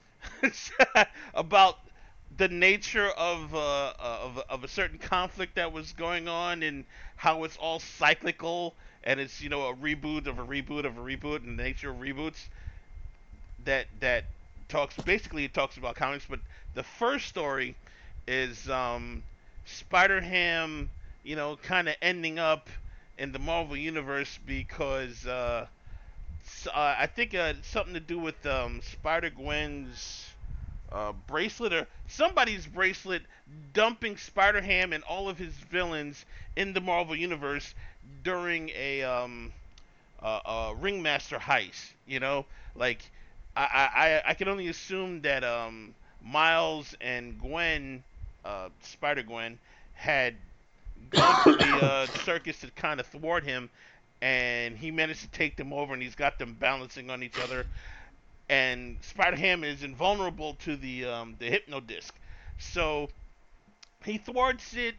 Speaker 4: about the nature of a certain conflict that was going on and how it's all cyclical and it's, you know, a reboot of a reboot of a reboot and the nature of reboots that talks about comics. But the first story is Spider-Ham, you know, kind of ending up in the Marvel Universe because I think it's something to do with Spider-Gwen's bracelet or somebody's bracelet dumping Spider-Ham and all of his villains in the Marvel Universe during a ringmaster heist. You know, like I can only assume that Miles and Gwen, Spider-Gwen, had gone to the circus to kind of thwart him, and he managed to take them over, and he's got them balancing on each other. And Spider-Ham is invulnerable to the hypno disc, so he thwarts it.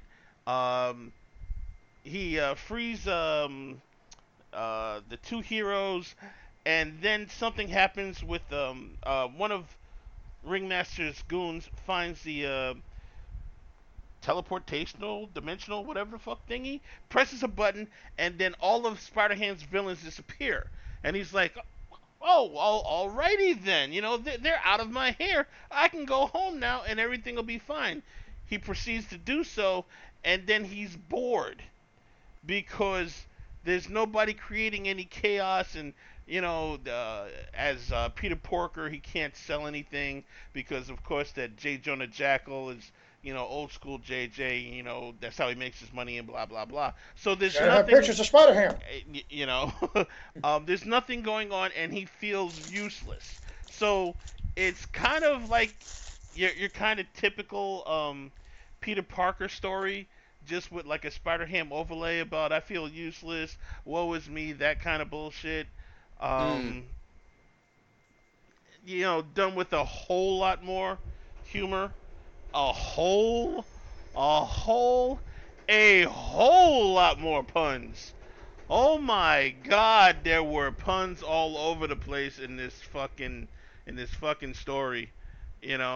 Speaker 4: He frees the 2 heroes, and then something happens with one of Ringmaster's goons finds the teleportational, dimensional, whatever the fuck thingy, presses a button, and then all of Spider-Ham's villains disappear. And he's like, oh, alrighty then. You know, they're out of my hair. I can go home now, and everything will be fine. He proceeds to do so, and then he's bored because there's nobody creating any chaos, and you know, as Peter Porker, he can't sell anything because, of course, that J. Jonah Jackal is, you know, old school JJ. You know, that's how he makes his money and blah blah blah. So there's nothing.
Speaker 3: Have pictures of Spider-Ham.
Speaker 4: You know, there's nothing going on, and he feels useless. So it's kind of like your kind of typical Peter Parker story, just with like a Spider-Ham overlay about I feel useless, woe is me, that kind of bullshit. You know, done with a whole lot more humor, a whole lot more puns. Oh my God, there were puns all over the place in this fucking story, you know.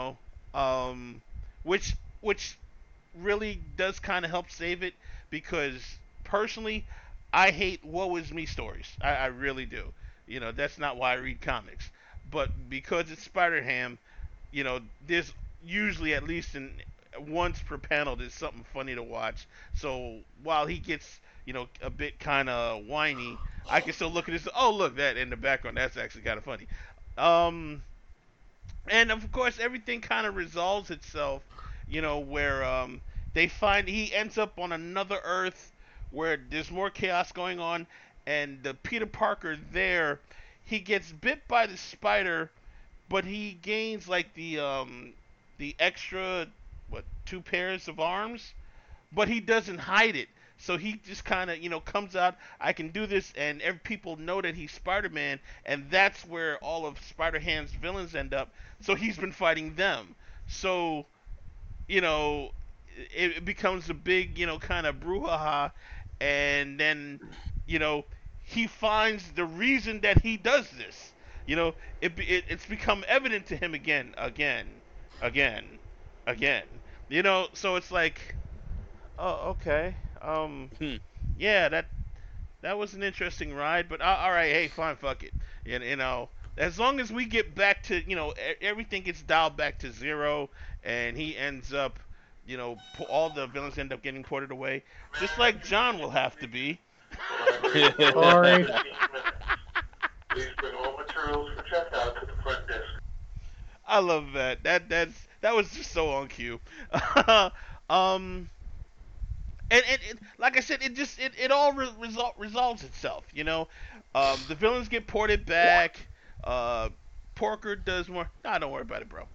Speaker 4: um, which really does kind of help save it because personally, I hate woe is me stories. I really do. That's not why I read comics. But because it's Spider Ham, there's usually at least once per panel there's something funny to watch. So while he gets a bit kind of whiny, I can still look at this. Oh, look, that in the background, that's actually kind of funny. Um, and of course everything kind of resolves itself, where they find he ends up on another Earth where there's more chaos going on, and the Peter Parker there, he gets bit by the spider, but he gains like the extra, what, 2 pairs of arms, but he doesn't hide it. So he just kind of, comes out. I can do this, and people know that he's Spider-Man, and that's where all of Spider-Ham's villains end up. So he's been fighting them. So, you know, it becomes a big, kind of brouhaha, and then, you know, he finds the reason that he does this. It's become evident to him again, again. So it's like, oh, okay.
Speaker 1: Hmm.
Speaker 4: Yeah, that was an interesting ride, but all right, hey, fine, fuck it. As long as we get back to, everything gets dialed back to zero, and he ends up, all the villains end up getting ported away, just like John will have to be.
Speaker 3: Sorry.
Speaker 6: Please bring all materials for checkout to the front desk.
Speaker 4: I love that. That was just so on cue. um, and like I said, it all resolves itself. The villains get ported back. Porker does more. Nah, don't worry about it, bro.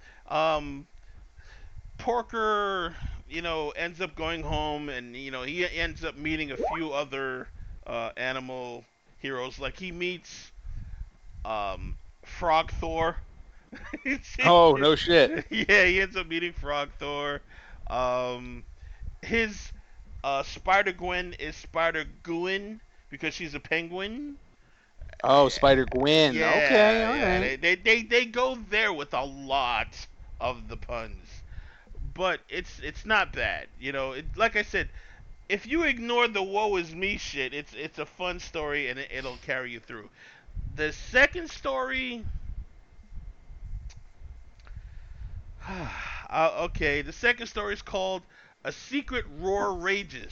Speaker 4: Porker, ends up going home, and he ends up meeting a few other animal heroes. Like he meets Frog Thor.
Speaker 1: Oh, no shit.
Speaker 4: Yeah, he ends up meeting Frog Thor. His Spider Gwen is Spider Gwen because she's a penguin.
Speaker 1: Oh, Spider Gwen.
Speaker 4: Yeah,
Speaker 1: Okay, all
Speaker 4: yeah.
Speaker 1: right.
Speaker 4: They go there with a lot of the puns, but it's not bad. Like I said, if you ignore the woe is me shit, it's a fun story and it'll carry you through. The second story. Okay, the second story is called A Secret Roar Rages.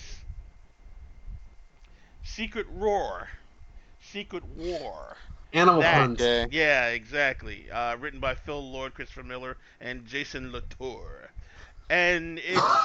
Speaker 4: Secret Roar. Secret War.
Speaker 5: Animal
Speaker 4: That-
Speaker 5: puns.
Speaker 1: Okay.
Speaker 4: Yeah, exactly. Written by Phil Lord, Christopher Miller, and Jason Latour. And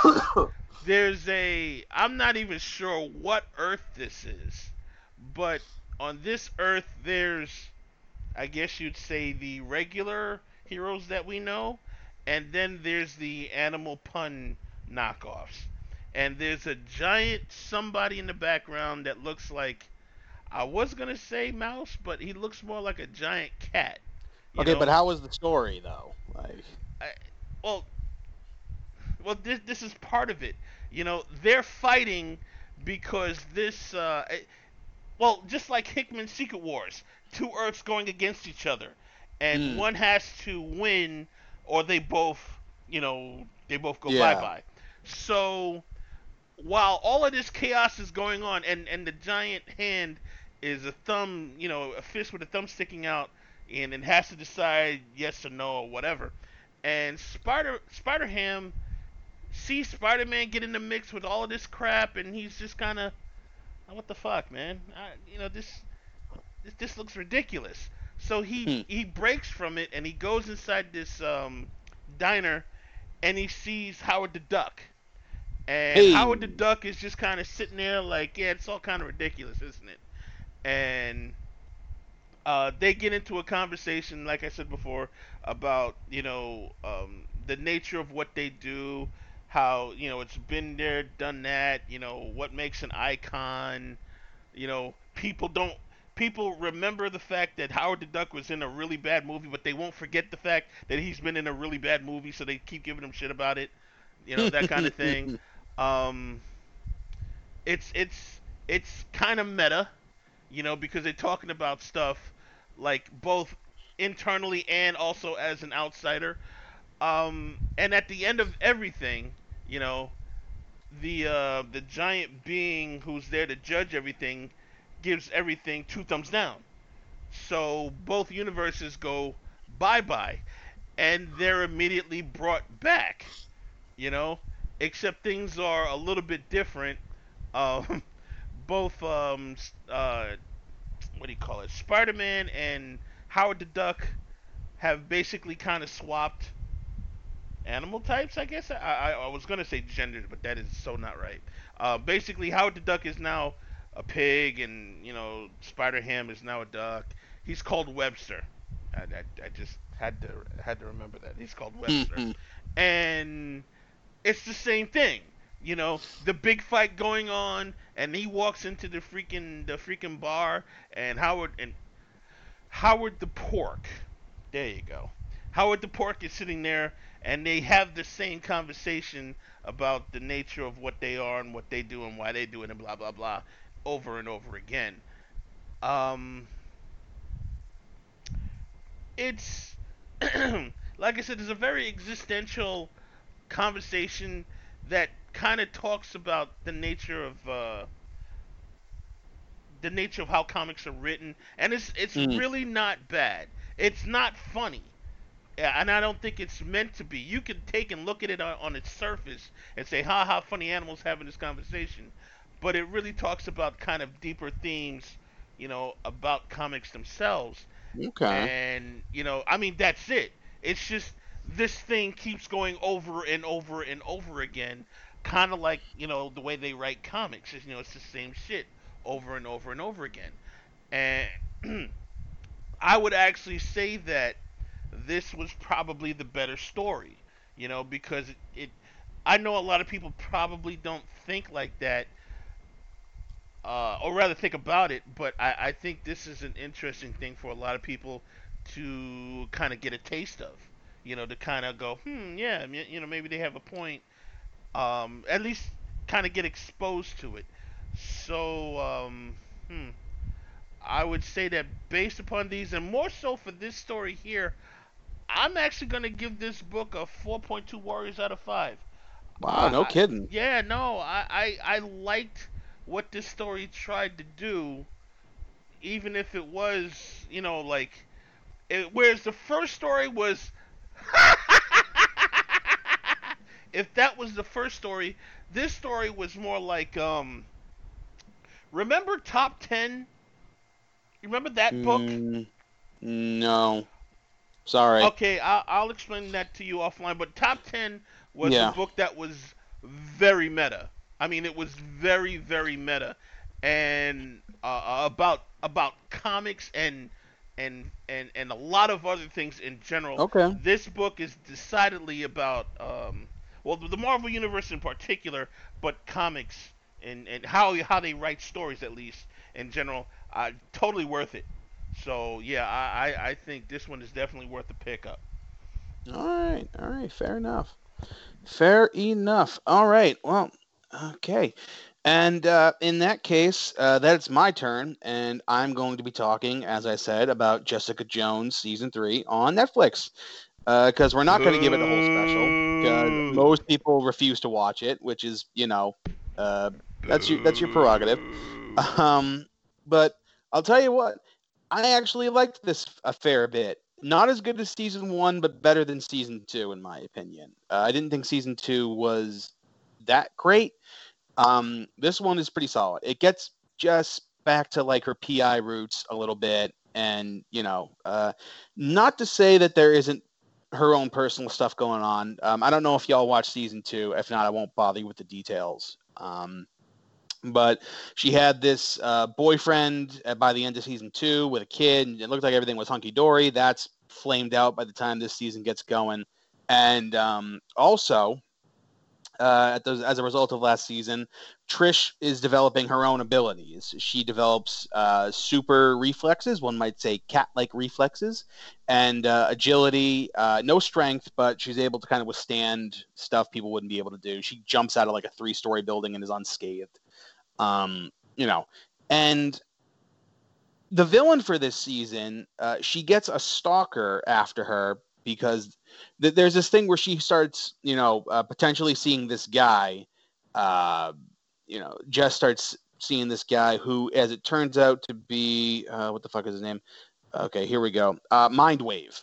Speaker 4: I'm not even sure what Earth this is, but on this Earth there's, I guess you'd say, the regular heroes that we know, and then there's the animal pun knockoffs. And there's a giant somebody in the background that looks like, I was gonna say mouse, but he looks more like a giant cat.
Speaker 1: Okay, but how was the story though? Like,
Speaker 4: Well, this is part of it. They're fighting because this. Just like Hickman's Secret Wars, two Earths going against each other, and one has to win, or they both go
Speaker 1: Yeah.
Speaker 4: bye bye. So while all of this chaos is going on, and the giant hand is a thumb, a fist with a thumb sticking out, and it has to decide yes or no or whatever. And Spider-Ham sees Spider-Man get in the mix with all of this crap, and he's just kind of, what the fuck, man? This looks ridiculous. So he breaks from it, and he goes inside this diner, and he sees Howard the Duck. And
Speaker 1: Hey.
Speaker 4: Howard the Duck is just kind of sitting there like, yeah, it's all kind of ridiculous, isn't it? And they get into a conversation, like I said before, about the nature of what they do, how it's been there, done that, what makes an icon. People remember the fact that Howard the Duck was in a really bad movie, but they won't forget the fact that he's been in a really bad movie, so they keep giving him shit about it, that kind of thing. It's kind of meta, because they're talking about stuff like both internally and also as an outsider. And at the end of everything, you know, the giant being who's there to judge everything gives everything 2 thumbs down. So both universes go bye bye, and they're immediately brought back. You know, except things are a little bit different. Um, both what do you call it? Spider-Man and Howard the Duck have basically kind of swapped animal types. I guess I was gonna say genders, but that is so not right. Basically, Howard the Duck is now a pig, and Spider Ham is now a duck. He's called Webster. I just had to remember that he's called Webster, and it's the same thing. The big fight going on, and he walks into the freaking bar, and Howard the Pork. There you go. Howard the Pork is sitting there, and they have the same conversation about the nature of what they are and what they do and why they do it and blah blah blah, over and over again. Um, it's like I said, it's a very existential conversation that kind of talks about the nature of how comics are written, and it's really not bad. It's not funny. Yeah, and I don't think it's meant to be. You can take and look at it on its surface and say, "Ha ha, funny animals having this conversation," but it really talks about kind of deeper themes, about comics themselves.
Speaker 1: Okay.
Speaker 4: And I mean, that's it. It's just this thing keeps going over and over and over again, kind of like the way they write comics. It's the same shit over and over and over again. And I would actually say that this was probably the better story, because I know a lot of people probably don't think like that, or rather think about it, but I think this is an interesting thing for a lot of people to kind of get a taste of, to kind of go, yeah, maybe they have a point, at least kind of get exposed to it. So, I would say that based upon these, and more so for this story here, I'm actually going to give this book a 4.2 Warriors out of 5.
Speaker 1: Wow, no kidding.
Speaker 4: Yeah, no, I liked what this story tried to do, even if it was, like, whereas the first story was, if that was the first story, this story was more like, remember Top 10? You remember that book?
Speaker 1: No. Sorry.
Speaker 4: Okay, I'll explain that to you offline. But Top 10 was a book that was very meta. I mean, it was very, very meta, and about comics and a lot of other things in general.
Speaker 1: Okay.
Speaker 4: This book is decidedly about well, the Marvel universe in particular, but comics and how they write stories, at least in general. Totally worth it. So yeah, I think this one is definitely worth the pickup.
Speaker 1: All right, fair enough. Fair enough. All right, well, okay. And in that case, that's my turn, and I'm going to be talking, as I said, about Jessica Jones season 3 on Netflix. Because we're not going to give it the whole special, because most people refuse to watch it, which is, that's your prerogative. But I'll tell you what, I actually liked this a fair bit. Not as good as season 1, but better than season 2, in my opinion. I didn't think season 2 was that great. This one is pretty solid. It gets just back to like her PI roots a little bit, and not to say that there isn't her own personal stuff going on. I don't know if y'all watched season 2. If not, I won't bother you with the details. But she had this boyfriend by the end of season 2 with a kid, and it looked like everything was hunky-dory. That's flamed out by the time this season gets going. And also, as a result of last season, Trish is developing her own abilities. She develops super reflexes, one might say cat-like reflexes, and agility, no strength, but she's able to kind of withstand stuff people wouldn't be able to do. She jumps out of like a 3-story building and is unscathed. And the villain for this season, she gets a stalker after her because there's this thing where she starts, potentially seeing this guy. Jess starts seeing this guy who, as it turns out to be, what the fuck is his name? Okay, here we go. Mindwave.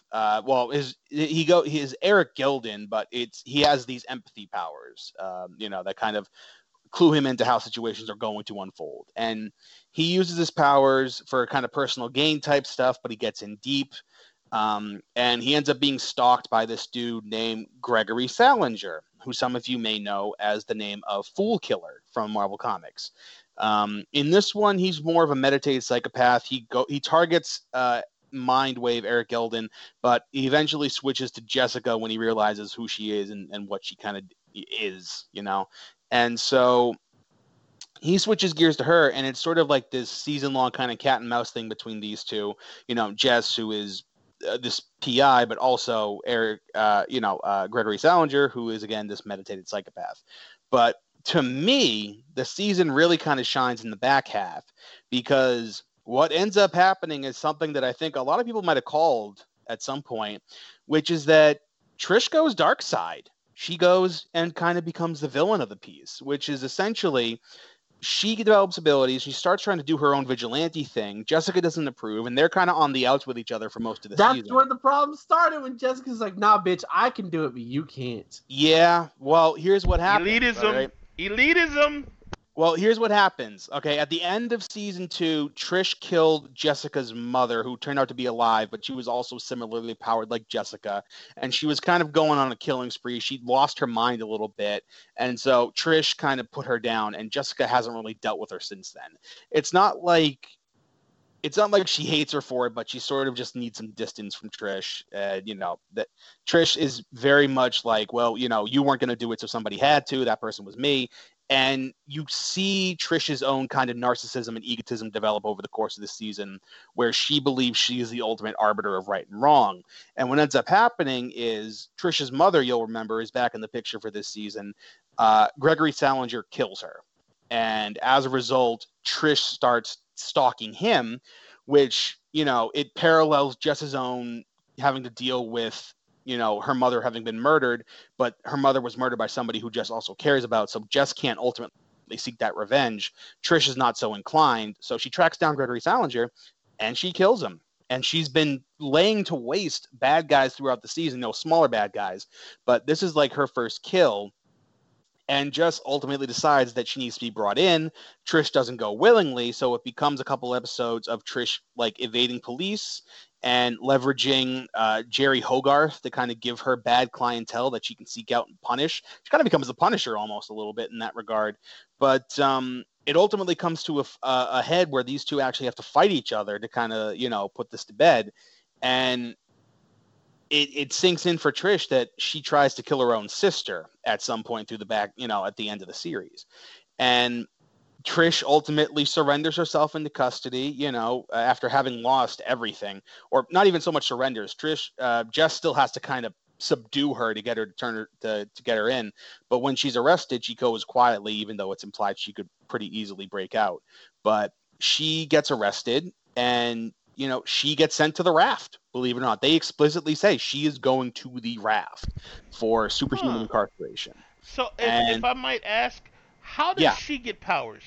Speaker 1: He is Eric Gilden, but he has these empathy powers, that kind of clue him into how situations are going to unfold. And he uses his powers for kind of personal gain type stuff, but he gets in deep. And he ends up being stalked by this dude named Gregory Salinger, who some of you may know as the name of Fool Killer from Marvel Comics. In this one, he's more of a meditated psychopath. He targets Mindwave Eric Gilden, but he eventually switches to Jessica when he realizes who she is and what she kind of is, And so he switches gears to her, and it's sort of like this season-long kind of cat and mouse thing between these two. Jess, who is this PI, but also Eric, Gregory Salinger, who is again this meditated psychopath. But to me, the season really kind of shines in the back half, because what ends up happening is something that I think a lot of people might have called at some point, which is that Trish goes dark side. She goes and kind of becomes the villain of the piece, which is essentially she develops abilities. She starts trying to do her own vigilante thing. Jessica doesn't approve, and they're kind of on the outs with each other for most of the season.
Speaker 5: That's where the problem started, when Jessica's like, nah, bitch, I can do it, but you can't.
Speaker 1: Yeah, well, here's what happens.
Speaker 4: Elitism.
Speaker 1: Right?
Speaker 4: Elitism.
Speaker 1: Well, here's what happens. Okay, at the end of season 2, Trish killed Jessica's mother, who turned out to be alive, but she was also similarly powered like Jessica. And she was kind of going on a killing spree. She'd lost her mind a little bit. And so Trish kind of put her down, and Jessica hasn't really dealt with her since then. It's not like she hates her for it, but she sort of just needs some distance from Trish. That Trish is very much like, well, you weren't going to do it, so somebody had to. That person was me. And you see Trish's own kind of narcissism and egotism develop over the course of the season, where she believes she is the ultimate arbiter of right and wrong. And what ends up happening is Trish's mother, you'll remember, is back in the picture for this season. Gregory Salinger kills her. And as a result, Trish starts stalking him, which, it parallels Jess's own having to deal with her mother having been murdered, but her mother was murdered by somebody who Jess also cares about, so Jess can't ultimately seek that revenge. Trish is not so inclined, so she tracks down Gregory Salinger, and she kills him. And she's been laying to waste bad guys throughout the season, smaller bad guys, but this is like her first kill, and Jess ultimately decides that she needs to be brought in. Trish doesn't go willingly, so it becomes a couple episodes of Trish, evading police and leveraging Jerry Hogarth to kind of give her bad clientele that she can seek out and punish. She kind of becomes the Punisher almost a little bit in that regard. But it ultimately comes to a head where these two actually have to fight each other to kind of, put this to bed. And it sinks in for Trish that she tries to kill her own sister at some point through the back, at the end of the series. And Trish ultimately surrenders herself into custody, after having lost everything, or not even so much surrenders. Jess still has to kind of subdue her to get her to get her in. But when she's arrested, she goes quietly, even though it's implied she could pretty easily break out. But she gets arrested, and, she gets sent to the raft. Believe it or not, they explicitly say she is going to the raft for superhuman incarceration.
Speaker 4: So if I might ask, how does she get powers?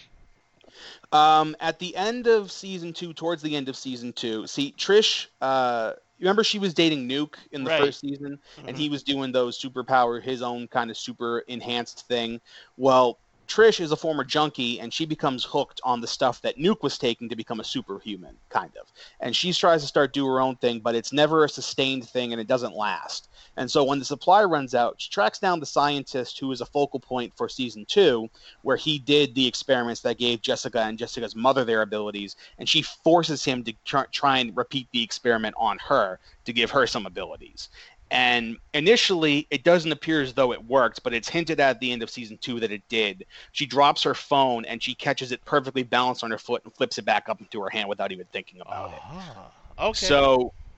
Speaker 1: At the end of season 2, towards the end of season 2, see, Trish, remember she was dating Nuke in the first season, and he was doing those superpower, his own kind of super enhanced thing. Well, Trish is a former junkie, and she becomes hooked on the stuff that Nuke was taking to become a superhuman, kind of. And she tries to start do her own thing, but it's never a sustained thing, and it doesn't last. And so when the supply runs out, she tracks down the scientist who is a focal point for season 2, where he did the experiments that gave Jessica and Jessica's mother their abilities, and she forces him to try and repeat the experiment on her to give her some abilities. And initially, it doesn't appear as though it worked, but it's hinted at the end of season 2 that it did. She drops her phone, and she catches it perfectly balanced on her foot and flips it back up into her hand without even thinking about it.
Speaker 4: Okay.
Speaker 1: So,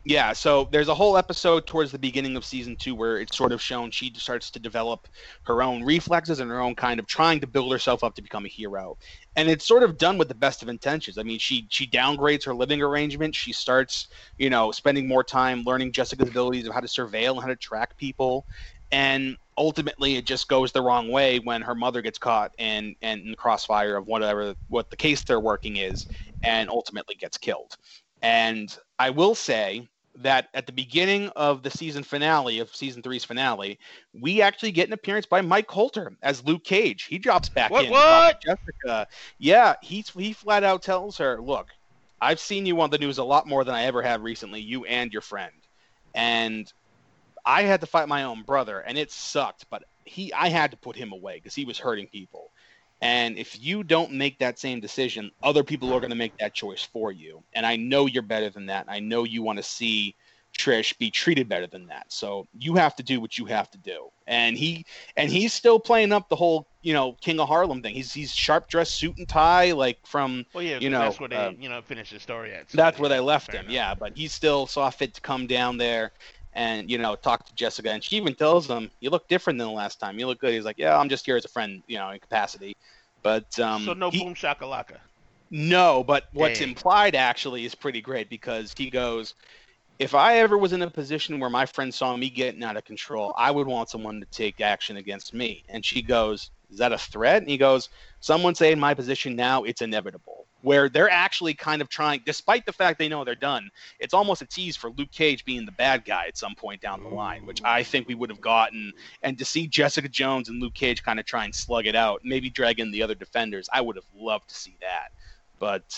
Speaker 1: Yeah, so there's a whole episode towards the beginning of season 2 where it's sort of shown she starts to develop her own reflexes and her own kind of trying to build herself up to become a hero. And it's sort of done with the best of intentions. I mean, she downgrades her living arrangement. She starts, spending more time learning Jessica's abilities of how to surveil and how to track people. And ultimately, it just goes the wrong way when her mother gets caught in the crossfire of what the case they're working is, and ultimately gets killed. And I will say that at the beginning of the season 3's finale, we actually get an appearance by Mike Coulter as Luke Cage. He drops back in.
Speaker 4: What?
Speaker 1: Jessica. Yeah, he flat out tells her, look, I've seen you on the news a lot more than I ever have recently, you and your friend. And I had to fight my own brother, and it sucked, but I had to put him away because he was hurting people. And if you don't make that same decision, other people are going to make that choice for you. And I know you're better than that. I know you want to see Trish be treated better than that. So you have to do what you have to do. And he's still playing up the whole, King of Harlem thing. He's sharp dressed suit and tie, like from,
Speaker 4: Well, yeah, that's where they, finished the story at. So
Speaker 1: that's where they left him.
Speaker 4: enough.
Speaker 1: Yeah. But he still saw fit to come down there and, talk to Jessica. And she even tells him, you look different than the last time. You look good. He's like, yeah, I'm just here as a friend, in capacity. But
Speaker 4: so no boom shakalaka.
Speaker 1: No, but what's
Speaker 4: Dang.
Speaker 1: implied actually is pretty great because he goes, if I ever was in a position where my friend saw me getting out of control, I would want someone to take action against me. And she goes, is that a threat? And he goes, someone say in my position now, it's inevitable. Where they're actually kind of trying, despite the fact they know they're done, it's almost a tease for Luke Cage being the bad guy at some point down the line, which I think we would have gotten. And to see Jessica Jones and Luke Cage kind of try and slug it out, maybe drag in the other defenders, I would have loved to see that. But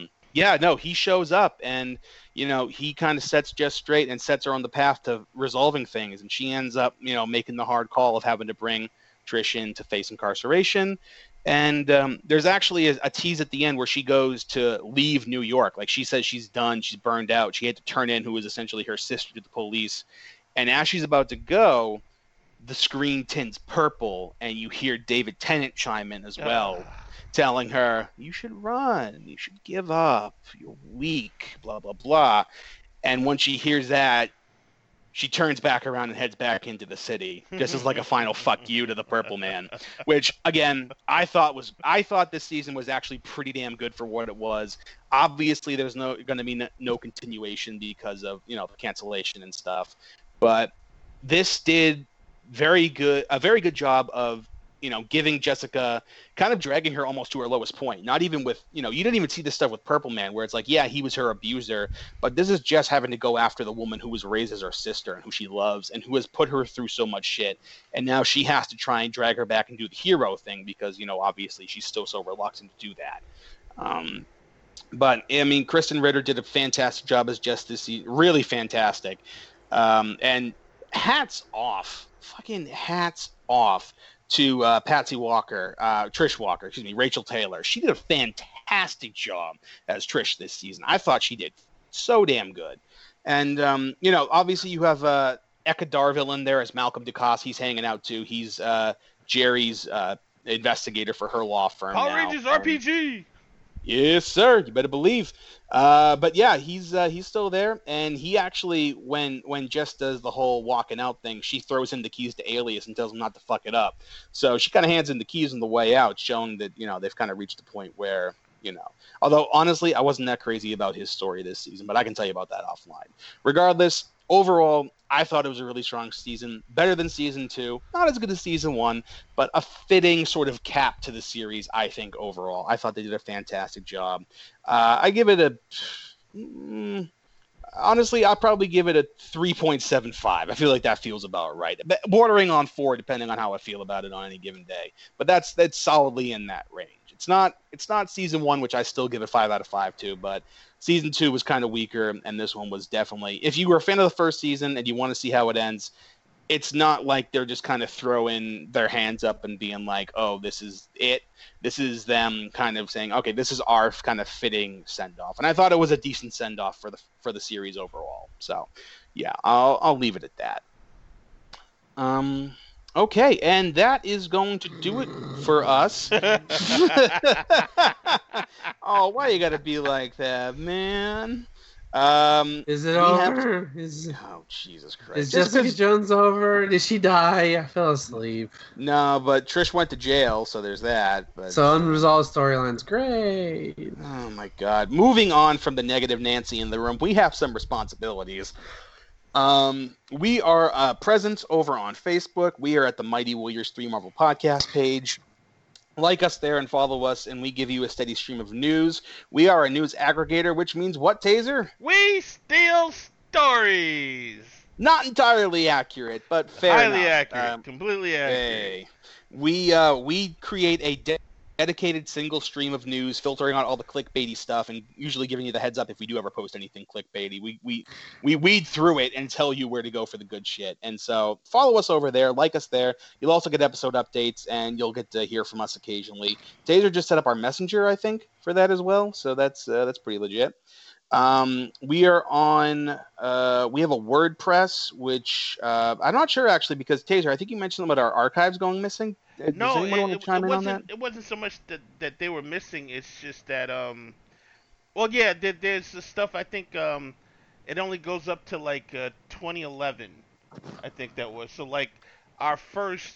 Speaker 1: he shows up and, he kind of sets Jess straight and sets her on the path to resolving things. And she ends up, making the hard call of having to bring Trish in to face incarceration. And there's actually a tease at the end where she goes to leave New York. Like she says she's done, she's burned out. She had to turn in who was essentially her sister to the police. And as she's about to go, the screen tints purple and you hear David Tennant chime in as well, telling her, you should run, you should give up, you're weak, blah, blah, blah. And when she hears that, she turns back around and heads back into the city, just as like a final fuck you to the Purple Man, which again, I thought this season was actually pretty damn good for what it was. Obviously there's going to be no continuation because of, the cancellation and stuff, but this did a very good job of, giving Jessica, kind of dragging her almost to her lowest point. Not even with, you didn't even see this stuff with Purple Man where it's like, yeah, he was her abuser, but this is Jess having to go after the woman who was raised as her sister and who she loves and who has put her through so much shit. And now she has to try and drag her back and do the hero thing because, obviously she's still so reluctant to do that. But I mean, Kristen Ritter did a fantastic job as Jess this season, really fantastic. And hats off to Patsy Walker, Rachel Taylor. She did a fantastic job as Trish this season. I thought she did so damn good. And, obviously you have Eka Darville in there as Malcolm Ducasse. He's hanging out too. He's Jerry's investigator for her law firm.
Speaker 4: Power
Speaker 1: now.
Speaker 4: Rangers RPG!
Speaker 1: Yes, sir. You better believe. But yeah, he's still there, and he actually, when Jess does the whole walking out thing, she throws him the keys to Alias and tells him not to fuck it up. So she kind of hands him the keys on the way out, showing that they've kind of reached the point where Although honestly, I wasn't that crazy about his story this season, but I can tell you about that offline. Regardless, overall, I thought it was a really strong season, better than season 2, not as good as season 1, but a fitting sort of cap to the series, I think, overall. I thought they did a fantastic job. I give it honestly, I'll probably give it a 3.75. I feel like that feels about right. Bordering on 4, depending on how I feel about it on any given day. But that's solidly in that range. It's not season 1, which I still give it 5 out of 5 to, but season 2 was kind of weaker, and this one was definitely, if you were a fan of the first season and you want to see how it ends, it's not like they're just kind of throwing their hands up and being like, oh, this is it. This is them kind of saying, okay, this is our kind of fitting send-off. And I thought it was a decent send-off for the series overall. So, yeah, I'll leave it at that. Okay, and that is going to do it for us. Oh, why you gotta be like that, man?
Speaker 5: Is it
Speaker 1: we have-
Speaker 5: over? Is
Speaker 1: Oh, Jesus Christ.
Speaker 5: Is
Speaker 1: Just
Speaker 5: Jessica
Speaker 1: 'cause-
Speaker 5: Jones over? Did she die? I fell asleep.
Speaker 1: No, but Trish went to jail, so there's that. But
Speaker 5: So unresolved storylines, great.
Speaker 1: oh my God. Moving on from the negative Nancy in the room, we have some responsibilities. We are present over on Facebook. We are at the Mighty Warriors 3 Marvel Podcast page. Like us there and follow us, and we give you a steady stream of news. We are a news aggregator, which means what, Taser?
Speaker 4: We steal stories.
Speaker 1: Not entirely accurate, but fair
Speaker 4: Highly
Speaker 1: enough.
Speaker 4: accurate. Completely accurate.
Speaker 1: Hey, we create a dedicated single stream of news, filtering out all the clickbaity stuff, and usually giving you the heads up if we do ever post anything clickbaity. We weed through it and tell you where to go for the good shit. And so follow us over there, like us there. You'll also get episode updates, and you'll get to hear from us occasionally. Taser just set up our messenger, I think, for that as well. So that's pretty legit. We are on. We have a WordPress, which I'm not sure actually, because Taser, I think you mentioned about our archives going missing. Does
Speaker 4: No,
Speaker 1: anyone want to chime in on that?
Speaker 4: it wasn't so much that they were missing. It's just that well, yeah, there's the stuff. I think it only goes up to like 2011. I think that was so like our first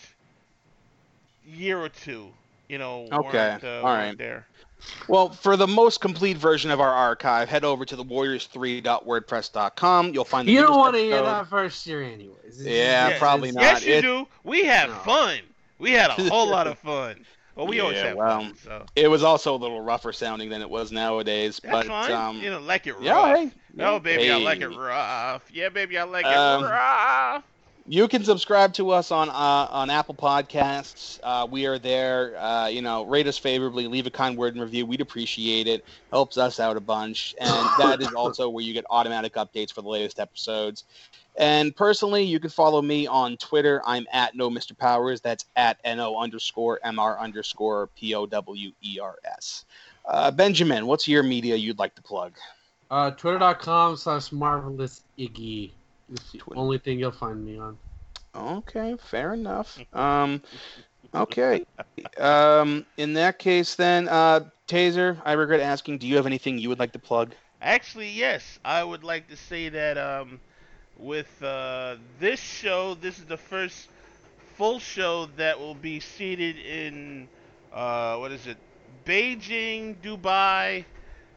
Speaker 4: year or two. You know,
Speaker 1: Okay,
Speaker 4: weren't
Speaker 1: all right.
Speaker 4: there.
Speaker 1: Well, for the most complete version of our archive, head over to the warriors3.wordpress.com. You'll find the
Speaker 5: You don't
Speaker 1: newest
Speaker 5: want to hear
Speaker 1: episode.
Speaker 5: that first year, anyways.
Speaker 1: Yeah, probably not.
Speaker 4: Yes, you
Speaker 1: It-
Speaker 4: do. We had
Speaker 5: No.
Speaker 4: fun. We had a whole lot of fun. Well, we always
Speaker 1: Yeah,
Speaker 4: have
Speaker 1: well,
Speaker 4: fun. So
Speaker 1: It was also a little rougher sounding than it was nowadays.
Speaker 4: that's
Speaker 1: but
Speaker 4: fine. You know, like it rough.
Speaker 1: yeah, hey,
Speaker 4: Oh, baby, I like
Speaker 1: hey.
Speaker 4: it rough. Yeah, baby, I like
Speaker 1: Um,
Speaker 4: it rough.
Speaker 1: You can subscribe to us on Apple Podcasts. We are there. Rate us favorably, leave a kind word and review. We'd appreciate it. Helps us out a bunch. And that is also where you get automatic updates for the latest episodes. And personally, you can follow me on Twitter. I'm at No Mr. Powers. That's at NO_MR_POWERS. Benjamin, what's your media you'd like to plug?
Speaker 5: Twitter.com/Marvelous Iggy. It's the
Speaker 1: Twitter.
Speaker 5: only thing you'll find me on.
Speaker 1: Okay, fair enough. Okay. In that case, then, Taser, I regret asking, do you have anything you would like to plug?
Speaker 4: Actually, yes. I would like to say that with this show, this is the first full show that will be seated in Beijing, Dubai,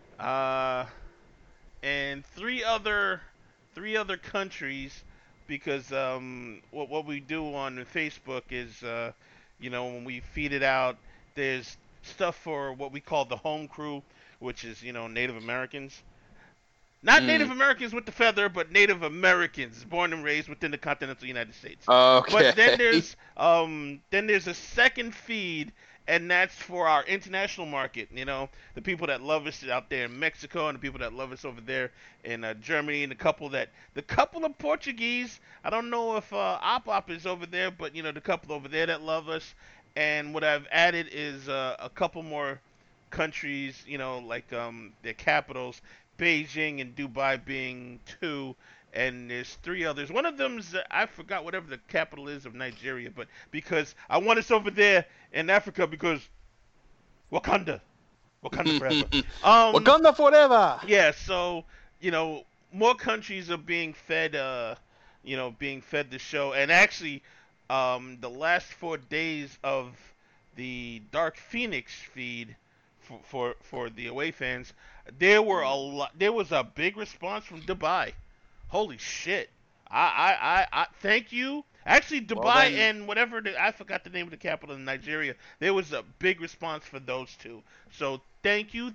Speaker 4: and three other countries, because what we do on Facebook is when we feed it out, there's stuff for what we call the home crew, which is Native Americans. Not Native Americans with the feather, but Native Americans born and raised within the continental United States.
Speaker 1: Okay.
Speaker 4: But then there's a second feed, and that's for our international market. The people that love us out there in Mexico, and the people that love us over there in Germany, and the couple of Portuguese. I don't know if Op is over there, but the couple over there that love us. And what I've added is a couple more countries, like their capitals, Beijing and Dubai being two, and there's three others. One of them's I forgot whatever the capital is of Nigeria, but because I want us over there in Africa, because Wakanda forever.
Speaker 1: Wakanda forever!
Speaker 4: Yeah, so more countries are being fed the show, and actually, the last 4 days of the Dark Phoenix feed for the away fans, there was a big response from Dubai. Holy shit! I thank you. Actually, Dubai and whatever I forgot the name of the capital in Nigeria. There was a big response for those two. So thank you.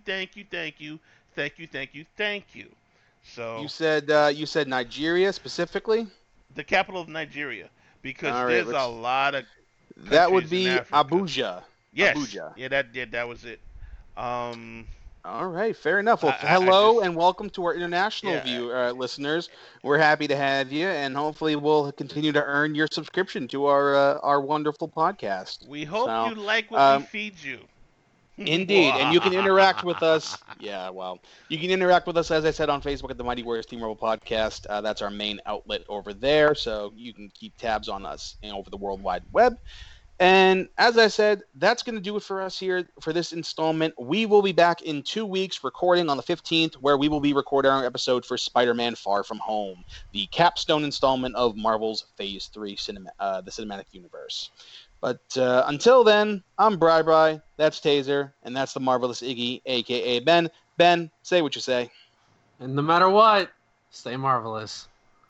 Speaker 4: So
Speaker 1: You said Nigeria specifically?
Speaker 4: the capital of Nigeria, because
Speaker 1: All right,
Speaker 4: there's
Speaker 1: let's-
Speaker 4: a lot of
Speaker 1: That would
Speaker 4: countries
Speaker 1: be
Speaker 4: in Africa.
Speaker 1: Abuja.
Speaker 4: Yes.
Speaker 1: Abuja.
Speaker 4: Yeah, that was it.
Speaker 1: All right, fair enough. Well,
Speaker 4: I
Speaker 1: hello
Speaker 4: just-
Speaker 1: and welcome to our international
Speaker 4: Yeah.
Speaker 1: listeners. We're happy to have you, and hopefully we'll continue to earn your subscription to our wonderful podcast.
Speaker 4: We hope
Speaker 1: So,
Speaker 4: you like what we feed you.
Speaker 1: Indeed, and you can interact with us. Yeah, well, you can interact with us, as I said, on Facebook at the Mighty Warriors Team Marvel Podcast. That's our main outlet over there, so you can keep tabs on us over the World Wide Web. And as I said, that's going to do it for us here for this installment. We will be back in 2 weeks recording on the 15th, where we will be recording our episode for Spider-Man Far From Home, the capstone installment of Marvel's Phase 3 the cinematic universe. But until then, I'm Bri, that's Taser, and that's the Marvelous Iggy, a.k.a. Ben. Ben, say what you say.
Speaker 5: And no matter what, stay marvelous.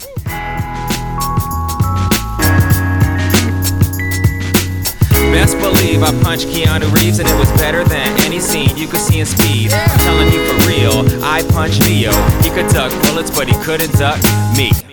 Speaker 2: Best believe I punched Keanu Reeves and it was better than any scene you could see in Speed. I'm telling you for real, I punched Neo. He could duck bullets, but he couldn't duck me.